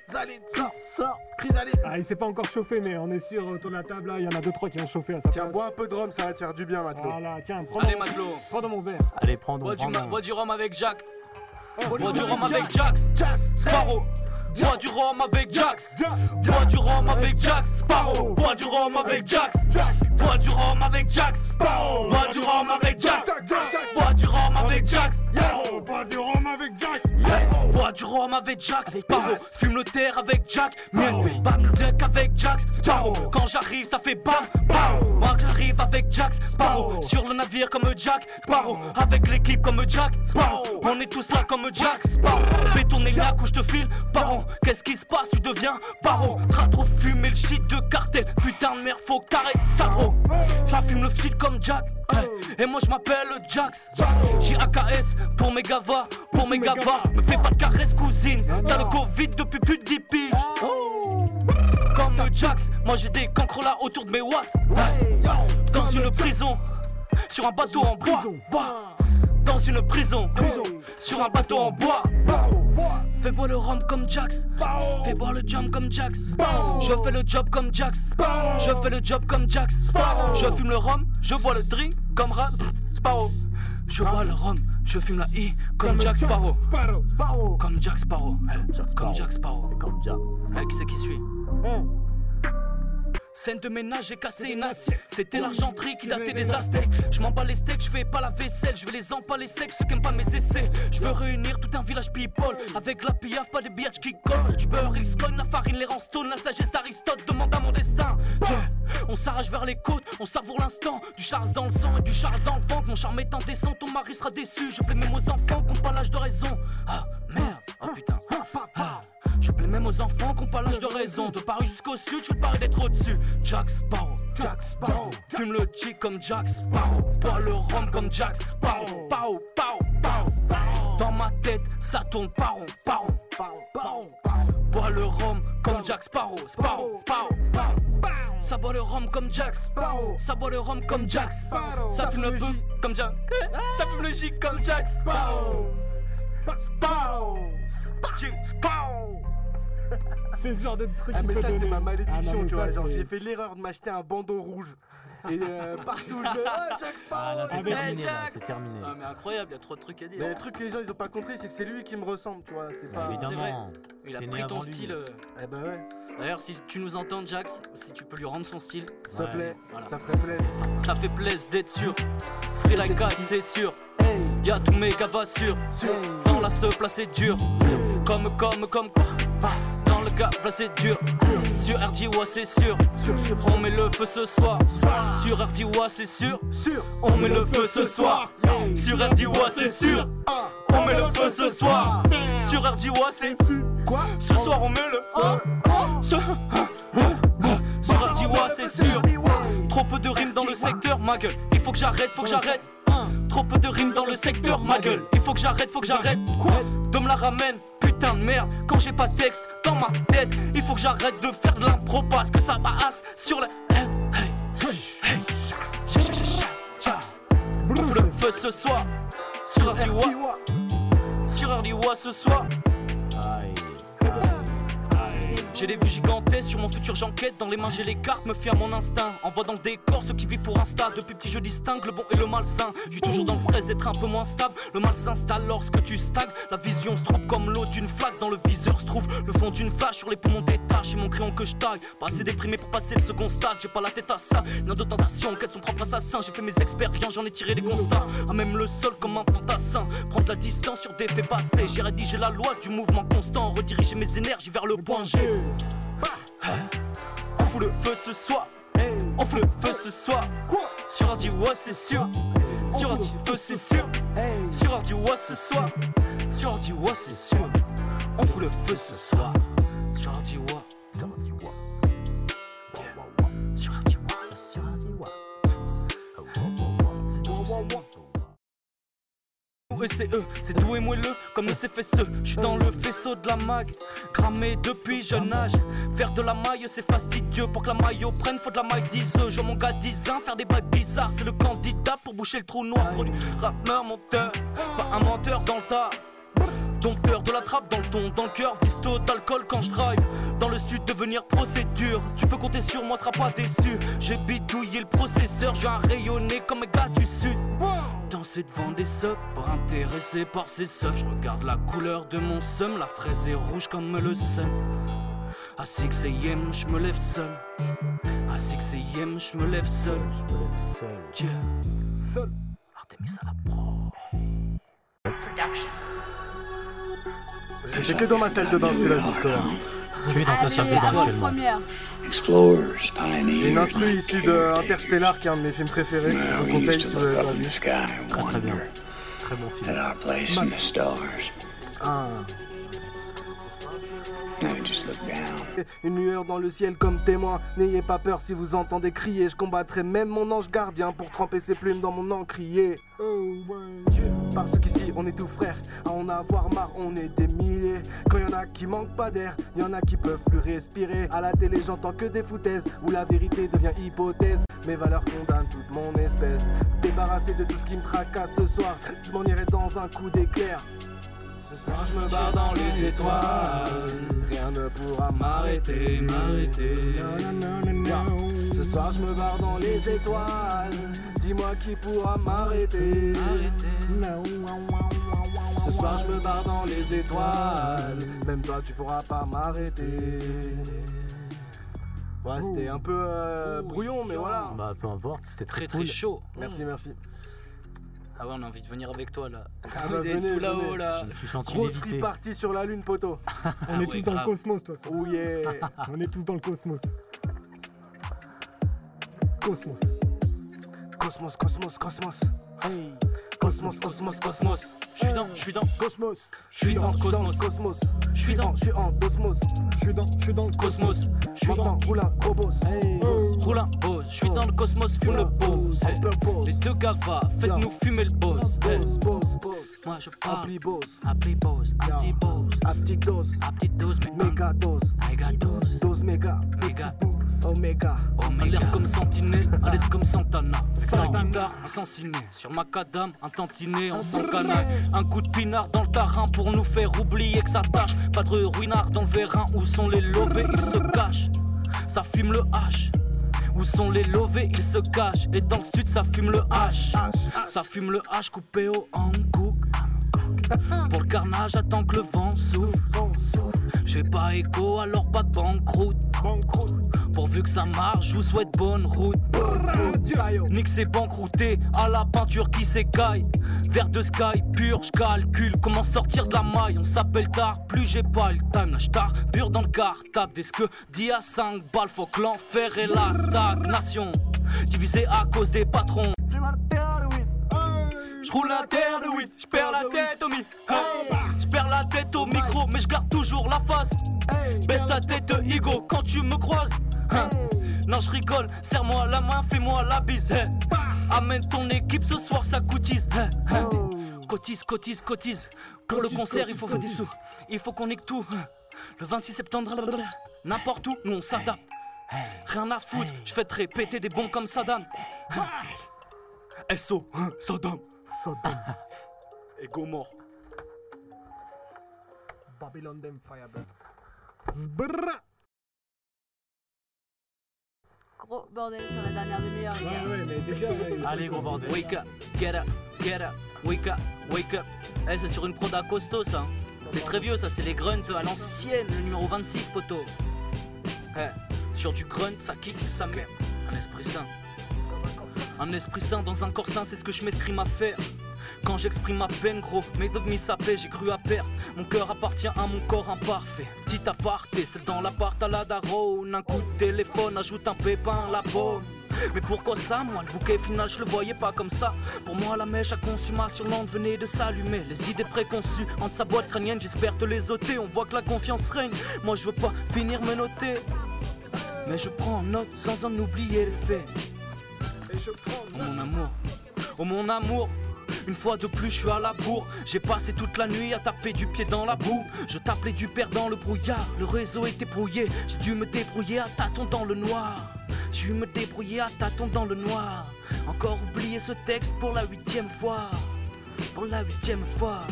chrysalide. Ah, il s'est pas encore chauffé, mais on est sûr autour de la table là, il y en a 2-3 qui vont chauffer à sa place. Tiens, bois un peu de rhum, ça va te faire du bien, Matelot. Voilà, tiens, prends dans mon verre. Allez, prends bois du rhum avec Jack. Bois du rhum avec Jax. Sparrow. Bois du rhum avec Jax. Bois du rhum avec Jax. Sparrow. Bois du rhum avec Jax. Bois du rhum avec Jax. Sparrow. Bois du rhum avec Jax. Bois du rhum avec Jax. Bois du rhum avec Jack. Bois du rhum avec Jax. Sparrow. Fume le terre avec Jack. Bam le deck avec Jax. Sparrow. Quand j'arrive ça fait bam bam. Moi j'arrive avec Jax. Sparrow. Sur le navire comme Jack. Sparrow. Avec l'équipe comme Jack. Sparrow. On est tous là comme Jack. Sparrow. Fais tourner la couche de fil. Baron. Qu'est-ce qui se passe, tu deviens paro. T'as trop fumé le shit de cartel. Putain de merde, faut que t'arrêtes, Saro. J'affume le shit comme Jack. Et moi je m'appelle Jax. JAKS pour mes gavas, pour mes gavas. Me fais pas de caresse cousine. T'as le Covid depuis plus de 10 piges. Comme Jax, moi j'ai des cancres là autour de mes watts. Dans une prison, sur un bateau en bois. Dans une prison, sur un bateau en bois. Fais boire le rhum comme Jax. Fais boire le jam comme Jax. Je fais le job comme Jax. Je fais le job comme Jax. Je fume le rhum, je bois le drink comme Rat Sparrow. Je bois le rhum, je fume la I comme Jack Sparrow. Comme Jack Sparrow. Comme Jack Sparrow. Comme Jack. Qui c'est qui suit? Scène de ménage, j'ai cassé une assiette. C'était l'argenterie qui datait des Aztèques. Je m'en bats les steaks, je fais pas la vaisselle. Je vais les empaler secs, ceux qui aiment pas mes essais. Je veux réunir tout un village people. Avec la piaf, pas des biatchs qui collent. Pour du beurre, ils cognent, la farine, les rend stone. La sagesse Aristote demande à mon destin. On s'arrache vers les côtes, on savoure l'instant. Du Charles dans le sang et du Charles dans le ventre. Mon charme est en descente, ton mari sera déçu. Je plains même aux enfants qui n'ont pas l'âge de raison. Ah merde, oh putain. Je plains même aux enfants qui n'ont pas l'âge de raison. De Paris jusqu'au sud, je parie d'être au-dessus. Jack Sparrow, fume le G comme Jack Sparrow. Bois le rhum comme Jack Sparrow. Pow, pow, pow. Dans ma tête, ça tourne par rond, par rond. boit le rhum comme Jack Sparrow. Ça boit le rhum comme Jack Sparrow. Ça boit le rhum comme Jack Sparrow. Ça fume le peu comme Jack. Ça fume le J comme Jack Sparrow. C'est ce genre de truc. Ah mais ça c'est ma malédiction, tu vois. Genre j'ai fait l'erreur de m'acheter un bandeau rouge. Et partout je vais Jack Sparrow. Ah, c'est terminé, c'est terminé. Ah mais incroyable, il y a trop de trucs à dire. Mais le truc que les gens ils ont pas compris, c'est que c'est lui qui me ressemble, tu vois. C'est pas. Évidemment. Il a pris ton style. Eh ben ouais. D'ailleurs, si tu nous entends, Jax, si tu peux lui rendre son style, s'il te plaît, voilà. Ça ferait plaisir. Ça fait plaisir d'être sûr. Free like 4, c'est sûr. Y'a tous mes gavas sûrs. Dans la seule c'est dur. Comme quoi. Dans le gars, là c'est dur. Sur RD, ouais, c'est sûr. On met le feu ce soir. Sur RD, ouais, c'est sûr. On met le feu ce soir. Sur RD, ouais, c'est sûr. On met le feu ce soir. Sur RD, ouais, c'est quoi? Ce soir, on met le sur RD, ouais, c'est sûr. Trop peu de rimes dans le secteur, ma gueule. Il faut que j'arrête, Trop peu de rimes dans le secteur, ma gueule. Il faut que j'arrête, De me la ramène, putain de merde. Quand j'ai pas de texte dans ma tête, il faut que j'arrête de faire de l'impro parce que ça passe sur la. Ouvre le feu ce soir. Sur Ardiwa. Sur Ardiwa ce soir. J'ai des vues gigantesques sur mon futur, j'enquête. Dans les mains j'ai les cartes, me fie à mon instinct. Envoie dans le décor ceux qui vivent pour Insta. Depuis petit je distingue le bon et le malsain. Je suis toujours dans le stress d'être un peu moins stable. Le mal s'installe lorsque tu stagnes. La vision se trouve comme l'eau d'une flaque. Dans le viseur se trouve le fond d'une flash. Sur les poumons détache et mon crayon que je taille. Pas assez déprimé pour passer le second stade. J'ai pas la tête à ça, une de tentation. Quels son propre assassin, j'ai fait mes expériences, j'en ai tiré des constats. À même le sol comme un fantassin. Prendre la distance sur des faits passés. J'ai rédigé la loi du mouvement constant. Rediriger mes énergies vers le point G. On fout le feu ce soir. On fout le feu ce soir. Sur Ardi, ouais, c'est sûr. Sur Ardi, feu, c'est sûr. Sur Ardi, ouais, ce soir. Sur Ardi, ouais, c'est sûr. On fout le feu ce soir. Sur Ardi, ouais. Sur Ardi, ouais. Sur Ardi, ouais. Sur Ardi, ouais. C'est doux et moelleux comme le CFSE. J'suis dans le faisceau de la mag, cramé depuis jeune âge. Faire de la maille c'est fastidieux. Pour que la maille prenne faut de la maille 10. Je mon gars 10 ans, faire des bails bizarres. C'est le candidat pour boucher le trou noir. Produit rappeur, monteur, pas un menteur dans le tas. Dompteur de la trappe dans le ton, dans le cœur, visto d'alcool quand je drive. Dans le sud devenir procédure. Tu peux compter sur moi, seras pas déçu. J'ai bidouillé le processeur, j'ai un rayonné comme un gars du sud. Danser devant des subs, pas intéressé par ces seufs. Je regarde la couleur de mon seum, la fraise est rouge comme le sun. À 6 AM, je me lève seul. À 6 AM, je me lève seul. Yeah. Seul. Artemis à la pro. J'ai que dans ma salle de bain celui-là jusque-là. Tu es dans ta salle de bain actuellement. C'est une instru issue de Interstellar qui est un de mes films préférés. Je vous conseille si vous l'avez pas vu. Très bien. Très bon film. Une lueur dans le ciel comme témoin. N'ayez pas peur si vous entendez crier. Je combattrai même mon ange gardien pour tremper ses plumes dans mon encrier. Parce qu'ici on est tous frères. À en avoir marre on est des milliers. Quand y'en a qui manquent pas d'air, y'en a qui peuvent plus respirer. À la télé j'entends que des foutaises où la vérité devient hypothèse. Mes valeurs condamnent toute mon espèce. Débarrassé de tout ce qui me tracasse ce soir, je m'en irai dans un coup d'éclair. Ce soir je me barre dans les étoiles. Rien ne pourra m'arrêter. Ce soir je me barre dans les étoiles. Dis-moi qui pourra m'arrêter. Ce soir je me barre dans les étoiles. Même toi tu pourras pas m'arrêter. Ouais, c'était un peu brouillon mais voilà. Bah peu importe, c'était très très chaud. Merci. Ah ouais, on a envie de venir avec toi là. Ah bah venez, tout là-haut là. Je me suis senti grosse lévité. free party sur la lune, poteau. On est tous dans le cosmos, toi. Oh yeah. On est tous dans le cosmos. Cosmos. Hey. Cosmos. Je suis dans Cosmos. Je suis dans Cosmos. Je suis en Cosmos. Je suis dans le Cosmos. Je suis dans roule un gros boss. Hey. roule un boss. Je suis dans le cosmos, fume le boss. Hey. Les deux gavas, faites-nous fumer le boss. Hey. moi je parle. Appli Bose, à petite dose, à petite dose, méga dose, dose méga, Oméga. À l'air comme Sentinelle, à l'aise comme Santana. Avec sa guitare, un sensiné. Sur macadam, un tantinet, on s'encanaille. Un coup de pinard dans le tarin pour nous faire oublier que ça tâche. Pas de ruinard dans le vérin, où sont les lovés, ils se cachent. Ça fume le H. Où sont les lovés, ils se cachent. Et dans le sud, ça fume le H. Ça fume le H coupé au Hankook. Pour le carnage, attends que le vent souffle. J'ai pas écho, alors pas de banqueroute. Pourvu que ça marche, je vous souhaite bonne route. Nick s'est banquerouté à la peinture qui s'écaille. Vers de sky pur, j'calcule comment sortir de la maille. On s'appelle tard, plus j'ai pas le time. Lâche tard, pur dans le cartable. Dès ce que dit à 5 balles, faut que l'enfer et la stagnation. Divisé à cause des patrons. J'roule la terre de weed, j'perds la tête au mi. J'perds la tête au micro, mais j'garde toujours la face. Baisse ta tête, Igo, quand tu me croises. Non, j'rigole, serre-moi la main, fais-moi la bise. Amène ton équipe ce soir, ça coutise. Cotise, cotise, cotise. Pour le concert, il faut des sous. Il faut qu'on nique tout. Le 26 septembre, n'importe où, nous on s'adapte. Rien à foutre, j'fais te répéter des bons comme Saddam. SO, Saddam. Ego mort. Babylon them Firebird. Gros bordel sur la dernière demi-heure, les gars. Ouais, mais déjà. Allez, gros bordel. Wake up, get up, wake up, wake up. Eh, c'est sur une prod à costaud, ça. C'est très vieux, ça, c'est les grunts à l'ancienne, le numéro 26, poteau. Eh, sur du grunt, ça kick, ça met un esprit sain. Un esprit sain dans un corps sain, c'est ce que je m'escrime à faire. Quand j'exprime ma peine, gros, mes dogmes s'appellent, j'ai cru à perdre. Mon cœur appartient à mon corps imparfait. Petit aparté, celle dans l'appart à la daronne. Un coup de téléphone ajoute un pépin à la paume. Mais pourquoi ça, moi, le bouquet final, je le voyais pas comme ça. Pour moi, la mèche à consommation lente venait de s'allumer. Les idées préconçues entre sa boîte crânienne, j'espère te les ôter. On voit que la confiance règne, moi je veux pas finir me noter. Mais je prends en note sans en oublier les faits. Oh mon amour, oh mon amour. Une fois de plus, je suis à la bourre. J'ai passé toute la nuit à taper du pied dans la boue. Je t'appelais du père dans le brouillard. Le réseau était brouillé. J'ai dû me débrouiller à tâtons dans le noir. J'ai dû me débrouiller à tâtons dans le noir. Encore oublié ce texte pour la 8e fois. Pour la 8e fois.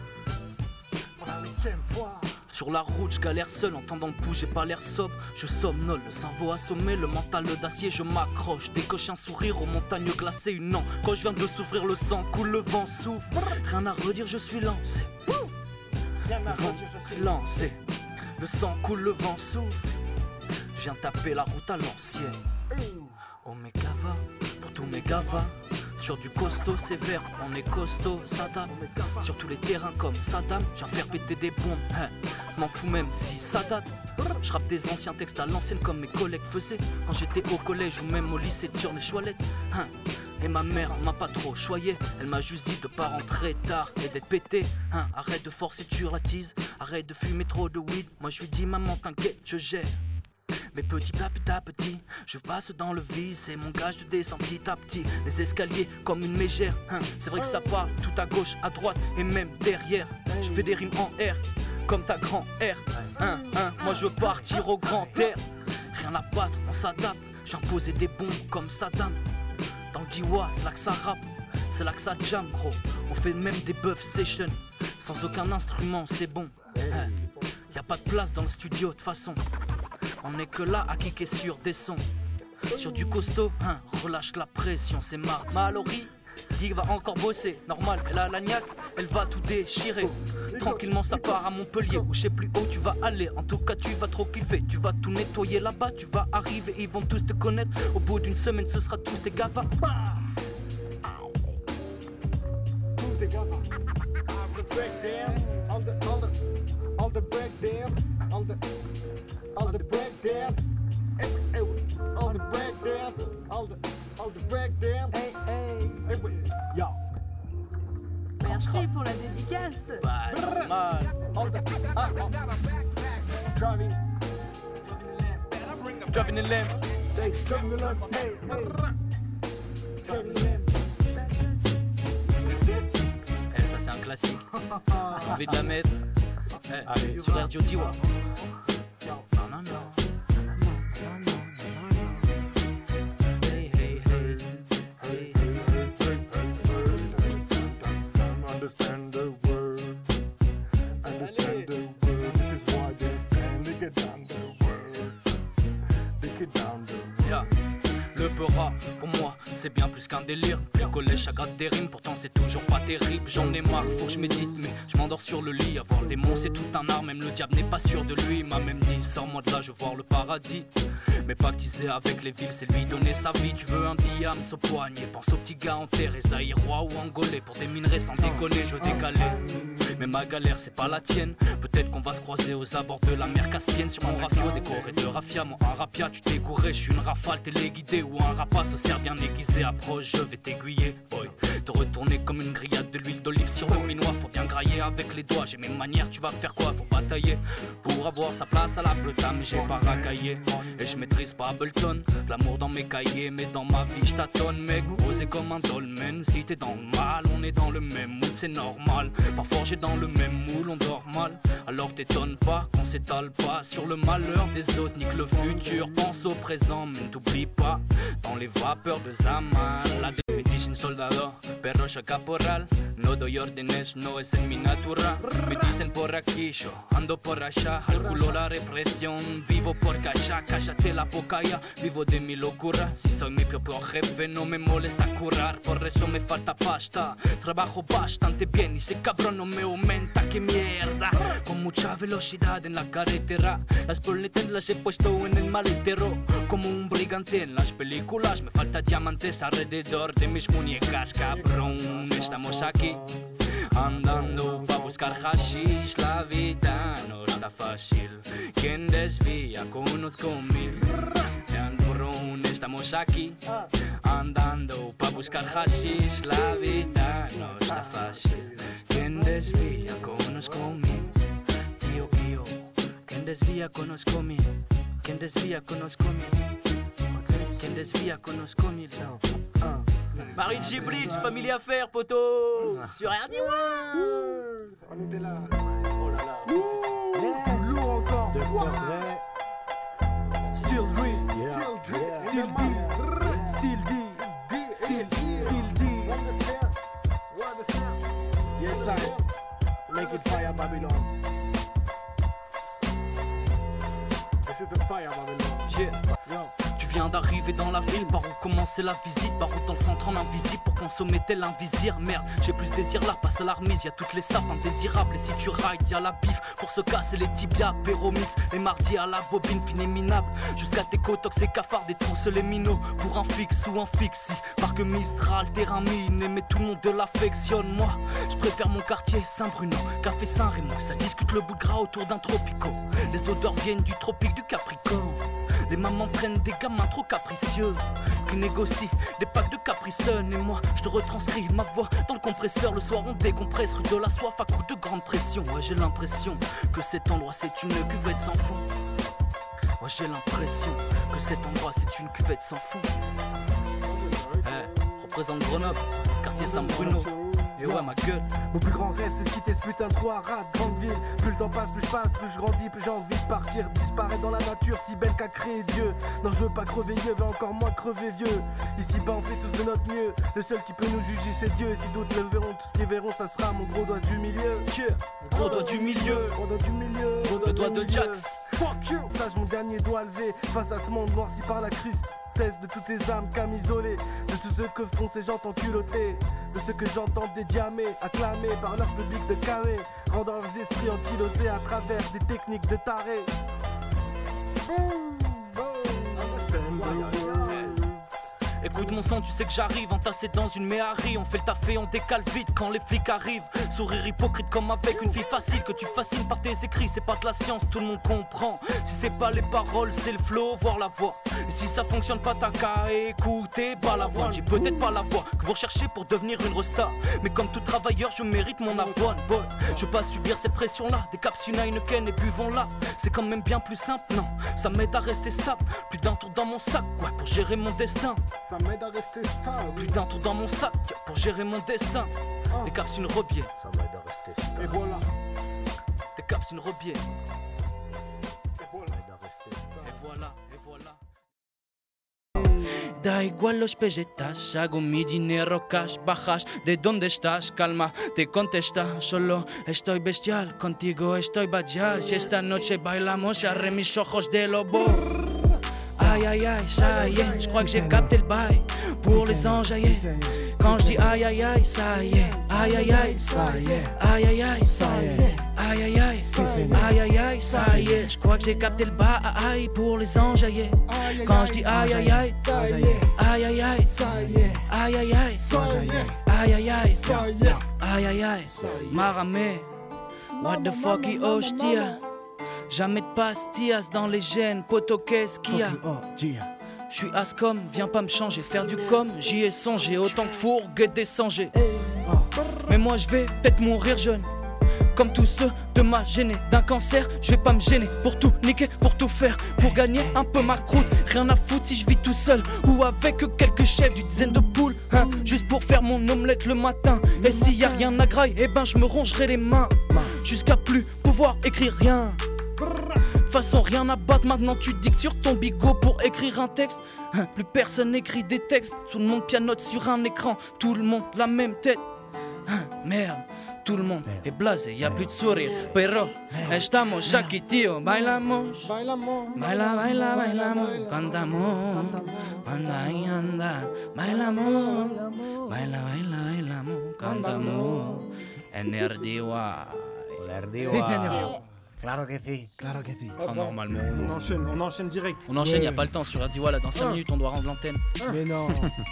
Pour la 8e fois. Sur la route, je galère seul, entendant le pouls, j'ai pas l'air sobre. Je somnole, le cerveau assommé, le mental d'acier, je m'accroche. Décoche un sourire aux montagnes glacées, une encoche vient de s'ouvrir, le sang coule, le vent souffle. Rien à redire, je suis lancé. Le vent, je suis lancé. Le sang coule, le vent souffle. Je viens taper la route à l'ancienne. Oh mes gava, pour tous mes gavas. Sur du costaud sévère, on est costaud, Saddam. Sur tous les terrains comme Saddam, j'viens faire péter des bombes, m'en fous même si ça date. J'rappe des anciens textes à l'ancienne comme mes collègues faisaient quand j'étais au collège ou même au lycée sur les choualettes. Et ma mère m'a pas trop choyé, elle m'a juste dit de pas rentrer tard et d'être pété. Arrête de forcer sur la tease, arrête de fumer trop de weed. Moi je lui dis maman t'inquiète, je gère. Mais petit à petit, je passe dans le vide, c'est mon gage de descente petit à petit. Les escaliers comme une mégère, c'est vrai que ça part tout à gauche, à droite et même derrière. Je fais des rimes en R, comme ta grand-R. Moi je veux partir au grand air. Rien à battre, on s'adapte. J'ai imposé des bombes comme Saddam. Dans le Diwa, c'est là que ça rappe, c'est là que ça jam gros. On fait même des buff sessions, sans aucun instrument, c'est bon. Y'a pas de place dans le studio de toute façon. On est que là à kicker sur des sons. Sur du costaud, relâche la pression, c'est mardi. Mallory, dit va encore bosser. Normal, elle a la niaque, elle va tout déchirer. Tranquillement ça part à Montpellier, ou je sais plus où tu vas aller. En tout cas tu vas trop kiffer, tu vas tout nettoyer là-bas. Tu vas arriver, ils vont tous te connaître. Au bout d'une semaine ce sera tous des gavas. Tous des gavas. On the breakdance, on the breakdance, on the breakdance, on the breakdance, yo. Merci pour la dédicace. Driving the lamb. Ça c'est un classique. classique. J'ai envie de la mettre sur Air Duty, ouais. Non, non, non. Hey, hey, hey. Hey, understand the word. Understand the word. This is why they stand. They get down the word. They get down the word. Yeah. Le peura, pour moi, c'est bien plus qu'un délire. Le collège, ça gratte des rimes, pourtant c'est toujours pas terrible. J'en ai marre, faut que je médite, mais je m'endors sur le lit. Avoir le démon, c'est tout un art, même le diable n'est pas sûr de lui. Il m'a même dit, sors-moi de là, je veux voir le paradis. Mais pactiser avec les villes, c'est lui donner sa vie. Tu veux un diamant au poignet, pense aux petits gars en terre, Zaïrois ou angolais. Pour des minerais sans déconner, je veux décaler. Mais ma galère, c'est pas la tienne. Peut-être qu'on va se croiser aux abords de la mer Caspienne. Sur mon rafio, décoré de raffia. Moi, un rapia, tu t'es gouré, je suis une rafale téléguidée. Ou un rapace au cerf bien aiguisé. Approche, je vais t'aiguiller, boy. Te retourner comme une grillade de l'huile d'olive sur le minois. Faut bien grailler avec les doigts, j'ai mes manières, tu vas faire quoi? Faut batailler pour avoir sa place à la pleuta. Mais j'ai pas racaillé, et je maîtrise pas Ableton. L'amour dans mes cahiers, mais dans ma vie je tâtonne. Mec, posé comme un dolmen. Si t'es dans le mal, on est dans le même mood, c'est normal. Pas forgé dans le même moule, on dort mal. Alors t'étonnes pas qu'on s'étale pas sur le malheur des autres. Nique le futur, pense au présent, mais t'oublie pas. Dans les vapeurs de Zaman, la me dicen soldado, perro ya caporal. No doy órdenes, no es en mi natura. Me dicen por aquí, yo ando por allá. Calculo la represión, vivo por callar. Cállate la boca ya, vivo de mi locura. Si soy mi propio jefe, no me molesta curar. Por eso me falta pasta. Trabajo bastante bien y ese cabrón no me aumenta. Que mierda, con mucha velocidad en la carretera. Las boletas las he puesto en el maletero. Como un brigante en las películas. Me falta diamantes alrededor de mis muñecas, cabrón. Estamos aquí andando pa' buscar hashish. La vida no está fácil. Quien desvía conozco mil. Cabrón, estamos aquí andando pa' buscar hashish. La vida no está fácil. Quien desvía conozco mil. Tío, tío. Quien desvía conozco mil. Quien desvía conozco mil. Quien desvía conozco mil. Marie G. Bleach, Family Affaires, poto. Sur RD1. On était là. Oh là là. Lourd encore. Dr. Dre. Still D. Yeah. Still D. Still D. Still D. Yes, I make it fire Babylon. This is the fire Babylon. Yeah. Tu viens d'arriver dans la ville, par où commencer la visite? Par où dans le centre en invisible pour consommer tel un vizir? Merde, j'ai plus désir là, passe à l'armise, y'a toutes les sapes indésirables. Et si tu rides, y'a la bif pour se casser les tibias. Péromix, les mardis à la bobine, fini minable. Jusqu'à tes cotox et cafards, des trousses les minots. Pour un fixe ou un fixie, Parc Mistral, terrain miné, mais tout le monde de l'affectionne. Moi, je préfère mon quartier Saint-Bruno, Café Saint-Rémy. Ça discute le bout de gras autour d'un tropico. Les odeurs viennent du tropique du Capricorne. Les mamans prennent des gamins trop capricieux qui négocient des packs de Capri-Sun. Et moi je te retranscris ma voix dans le compresseur. Le soir on décompresse rue de la soif à coups de grande pression. Ouais, j'ai l'impression que cet endroit c'est une cuvette sans fond. Ouais, j'ai l'impression que cet endroit c'est une cuvette sans fond. Représente Grenoble, quartier Saint-Bruno. Et ouais, ma gueule. Mon plus grand rêve c'est de quitter ce putain de trou à ras de grande ville. Plus le temps passe, plus je passe, plus je grandis, plus j'ai envie de partir. Disparaître dans la nature si belle qu'a créé Dieu. Non, je veux pas crever vieux, mais encore moins crever vieux. Ici bas on fait tous de notre mieux. Le seul qui peut nous juger c'est Dieu. Et si d'autres le verront, tout ce qu'ils verront ça sera mon gros doigt du milieu. Mon gros doigt du milieu. Gros doigt du milieu. Le doigt de Jax. Fuck you. Sage mon dernier doigt levé face à ce monde noirci par la cruste. De toutes ces âmes camisolées, de tous ceux que font ces gens culottés, de ceux que j'entends dédiamés, acclamés par leur public de camé, rendant leurs esprits ankylosés à travers des techniques de tarés. Écoute mon son, tu sais que j'arrive entassé dans une méhari. On fait le taf et on décale vite quand les flics arrivent. Sourire hypocrite comme avec une fille facile que tu fascines par tes écrits. C'est pas de la science, tout le monde comprend. Si c'est pas les paroles, c'est le flow, voir la voix. Et si ça fonctionne pas, t'as qu'à écouter pas la voix. J'ai peut-être pas la voix que vous recherchez pour devenir une resta, mais comme tout travailleur, je mérite mon avoine. Je veux pas subir cette pression-là. Des capsules à Heineken et buvons-la. C'est quand même bien plus simple, non? Ça m'aide à rester stable. Plus d'un tour dans mon sac, ouais, pour gérer mon destin. m'aide à rester stable. Plus d'un tour dans mon sac pour gérer mon destin. Des capsules rebiers, ça m'aide à rester stable. Et voilà. Des capsules rebiers. Et voilà. Et voilà, et voilà. Da igual los pesetas, hago mi dinero cash, bajas, ¿de dónde estás? Calma, te contesta, solo estoy bestial, contigo estoy badial, si esta noche bailamos, arré mis ojos de lobo. Aïe aïe aïe, ça y est, je crois que j'ai capté le bail, pour les enjailler. Quand je dis aïe aïe aïe, ça y est, aïe aïe aïe, ça y est, aïe aïe aïe, ça y est, aïe aïe aïe, aïe aïe aïe, ça y est, je crois que j'ai capté le bail pour les enjailler. Quand je dis aïe aïe aïe, ça y est, aïe aïe aïe, ça y est, aïe aïe aïe, aïe aïe aïe, aïe aïe aïe, Maramé, what the fuck y hostia, jamais de pastillas dans les gènes, poto qu'est-ce qu'il y a? Je suis Ascom, viens pas me changer, faire du com, j'y ai songé, autant que fourgue descender. Mais moi je vais peut-être mourir jeune, comme tous ceux de ma gênée. D'un cancer, je vais pas me gêner, pour tout niquer, pour tout faire, pour gagner un peu ma croûte. Rien à foutre si je vis tout seul, ou avec quelques chefs d'une dizaine de poules, hein, juste pour faire mon omelette le matin. Et s'il y a rien à grailler, eh ben je me rongerai les mains, jusqu'à plus pouvoir écrire rien. De toute façon rien à battre, maintenant tu dictes sur ton bigot pour écrire un texte. Plus personne n'écrit des textes, tout le monde pianote sur un écran, tout le monde la même tête. Merde, tout le monde est blasé, y a plus de sourire. Pero estamos aquí tío, bailamos, baila, baila, bailamos, cantamos, anda y anda, bailamos, baila, baila, bailamos, cantamos, en RDY. Claro que si, claro que si. Normalement. On enchaîne direct. On enchaîne, y a pas le temps sur RDY là, dans 5 minutes on doit rendre l'antenne. Mais non.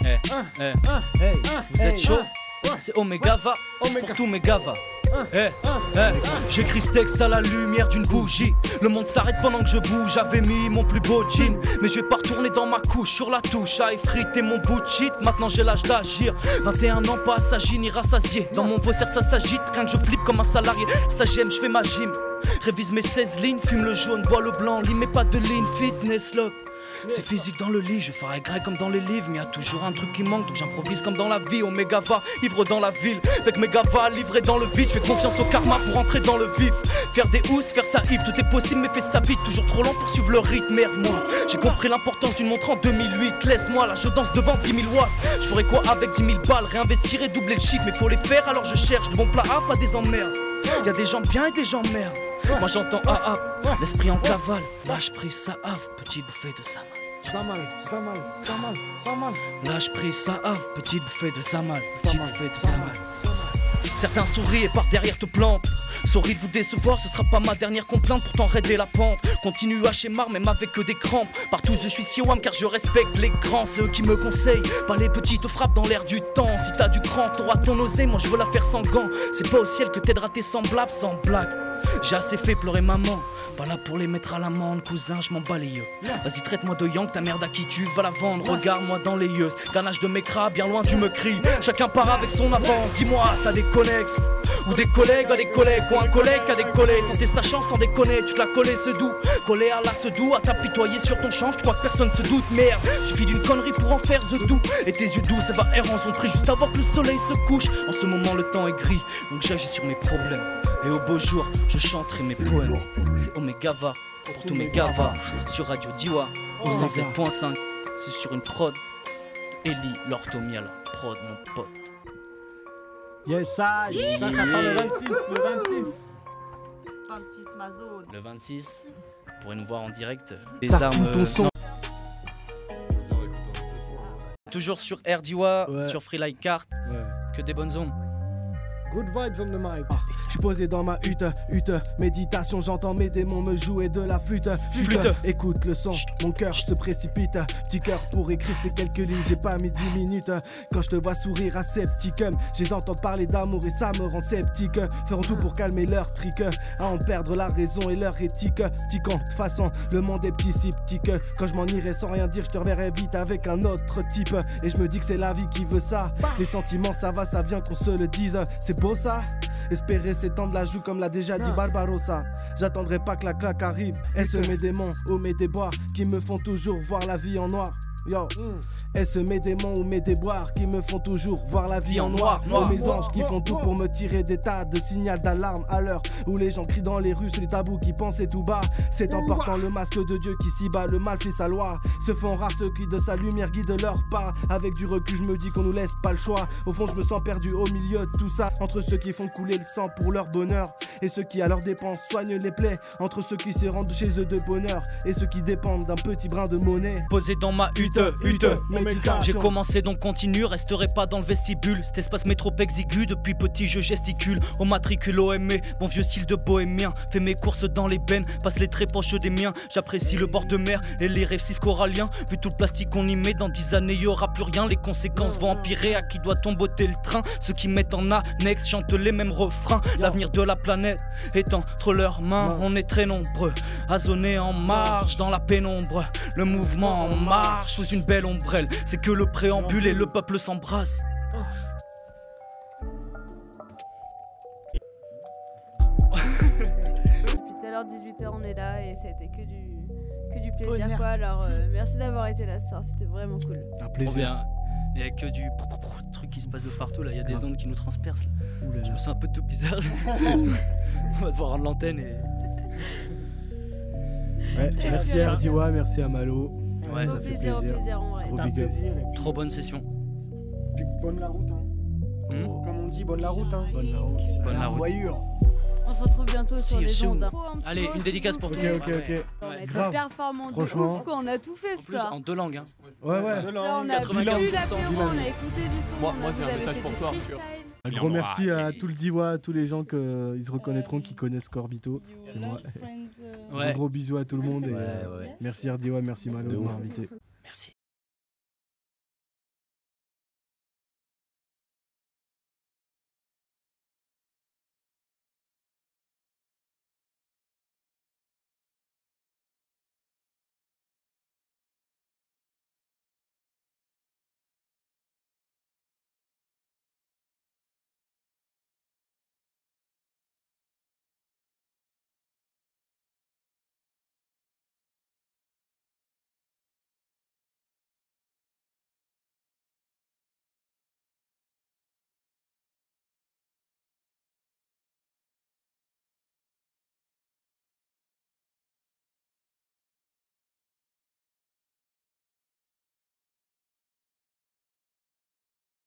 Vous êtes chaud? C'est Omegava, pour tout Megava. J'écris ce texte à la lumière d'une bougie. Le monde s'arrête pendant que je bouge. J'avais mis mon plus beau jean, mais je vais pas retourner dans ma couche. Sur la touche à effriter mon bout de shit. Maintenant j'ai l'âge d'agir. 21 ans pas assagi ni rassasié. Dans mon vaussaire ça s'agite, rien que je flippe comme un salarié. Ça j'aime, je fais ma gym. Révise mes 16 lignes, fume le jaune, bois le blanc. Lis mais pas de ligne, fitness lock. C'est physique dans le lit, je ferai grec comme dans les livres. Mais y a toujours un truc qui manque, donc j'improvise comme dans la vie. Omegava, ivre dans la ville, avec Megava, livré dans le vide. Je fais confiance au karma pour entrer dans le vif. Faire des housses, faire ça Yves, tout est possible mais fais ça vite. Toujours trop lent pour suivre le rythme, merde moi. J'ai compris l'importance d'une montre en 2008. Laisse-moi là, je danse devant 10 000 watts. Je ferai quoi avec 10 000 balles, réinvestir et doubler le chiffre. Mais faut les faire alors je cherche de bons plats à pas des emmerdes. Y'a des gens bien et des gens merde. Moi j'entends ah, l'esprit en cavale. Lâche prise ça haf, petit bouffée de Samal. Lâche prise ça haf, petit bouffée de Samal. Petit bouffée de Samal. Certains sourient et par derrière te plantent. Sorry de vous décevoir, ce sera pas ma dernière complainte. Pourtant raider la pente, continue à schémar même avec des crampes. Partout je suis siwam car je respecte les grands. C'est eux qui me conseillent, pas les petits te frappent dans l'air du temps. Si t'as du cran, t'auras ton osé, moi je veux la faire sans gants. C'est pas au ciel que t'aideras tes semblables, sans blague. J'ai assez fait pleurer maman, pas là pour les mettre à l'amende, cousin, je m'en bats les yeux. Vas-y traite-moi de Yang, ta merde à qui tu vas la vendre. Regarde-moi dans les yeux, ganache de mes cras, bien loin tu me cries. Chacun part avec son avance, dis-moi, t'as des connexes ou des collègues à des collègues, ou un collègue à des collègues. Tenter sa chance sans déconner, tu te la collais ce doux. Collé à la ce doux, à t'apitoyer sur ton champ, tu crois que personne se doute, merde. Suffit d'une connerie pour en faire the doux. Et tes yeux doux, ça va errant son prix, juste avant que le soleil se couche. En ce moment le temps est gris, donc j'agis sur mes problèmes. Et au beau jour, je chanterai mes poèmes. C'est Omegava, pour tous mes gavas. Sur Radio Diwa, au 107.5. C'est sur une prod de Eli Lortomial. Prod, mon pote. Yes, ça sort le 26, le 26. 26, ma zone. Le 26, vous pourrez nous voir en direct. Les armes, ton son. Toujours sur RDY, sur Free Like Cart, que des bonnes ondes. Good vibes on the mic. Je suis posé dans ma hutte, méditation, j'entends mes démons me jouer de la flûte. Écoute le son, mon cœur se précipite. Petit cœur pour écrire ces quelques lignes, j'ai pas mis 10 minutes. Quand je te vois sourire aseptique, j'ai entendu parler d'amour et ça me rend sceptique. Feront tout pour calmer leur trick, à en perdre la raison et leur éthique. Tiquant, de toute façon, le monde est psychique. Quand je m'en irai sans rien dire, je te reverrai vite avec un autre type. Et je me dis que c'est la vie qui veut ça. Les sentiments ça va, ça vient qu'on se le dise. C'est beau ça, espérer s'étendre la joue comme l'a déjà dit Barbarossa. J'attendrai pas que la claque arrive. Est-ce mes démons ou mes déboires qui me font toujours voir la vie en noir? Yo, est-ce mes démons ou mes déboires qui me font toujours voir la vie en noir? Oh, mes anges qui font tout pour me tirer des tas de signaux d'alarme à l'heure où les gens crient dans les rues sur les tabous qui pensaient tout bas. C'est en portant le masque de Dieu qui s'y bat, le mal fait sa loi. Se font rares ceux qui de sa lumière guident leur pas. Avec du recul je me dis qu'on nous laisse pas le choix. Au fond je me sens perdu au milieu de tout ça, entre ceux qui font couler le sang pour leur bonheur et ceux qui à leurs dépenses soignent les plaies, entre ceux qui se rendent chez eux de bonheur et ceux qui dépendent d'un petit brin de monnaie. Posé dans ma hutte, j'ai commencé donc continue, resterai pas dans le vestibule. Cet espace m'est trop exigu, depuis petit je gesticule. Au matricule OME, mon vieux style de bohémien. Fais mes courses dans les bennes, passe les trépanches des miens. J'apprécie le bord de mer et les récifs coralliens. Vu tout le plastique qu'on y met, dans 10 années y'aura plus rien. Les conséquences vont empirer, à qui doit-on botter le train? Ceux qui mettent en annexe chantent les mêmes refrains. L'avenir de la planète est entre leurs mains. On est très nombreux à zoner en marche dans la pénombre. Le mouvement en marche sous une belle ombrelle. C'est que le préambule et le peuple s'embrasse. Depuis tout à l'heure 18h on est là et ça a été que du plaisir quoi. Alors merci d'avoir été là ce soir, c'était vraiment cool. Un plaisir. Il y a que du truc qui se passe de partout là, il y a des ondes qui nous transpercent là. Je me sens un peu tout bizarre. On va devoir rendre l'antenne et... Ouais, merci à Ardiwa, merci à Malo. Ouais, au plaisir en vrai. Trop bonne session. Puis bonne la route hein. Comme on dit, bonne la route hein. Bonne la route. Bonne la route. On se retrouve bientôt sur les ondes. Allez, une dédicace pour toi. Ok. On va être performant de ouf quoi, on a tout fait ça. En 2 langues hein. Ouais. Là on a bu l'apéro, on a écouté du son. Moi j'ai un message pour toi Arthur. Un gros merci à tout le Diwa, à tous les gens qui se reconnaîtront, qui connaissent Corbito. C'est moi. Un gros bisous à tout le monde. Et merci Ardiwa, merci Malo de m'avoir invité.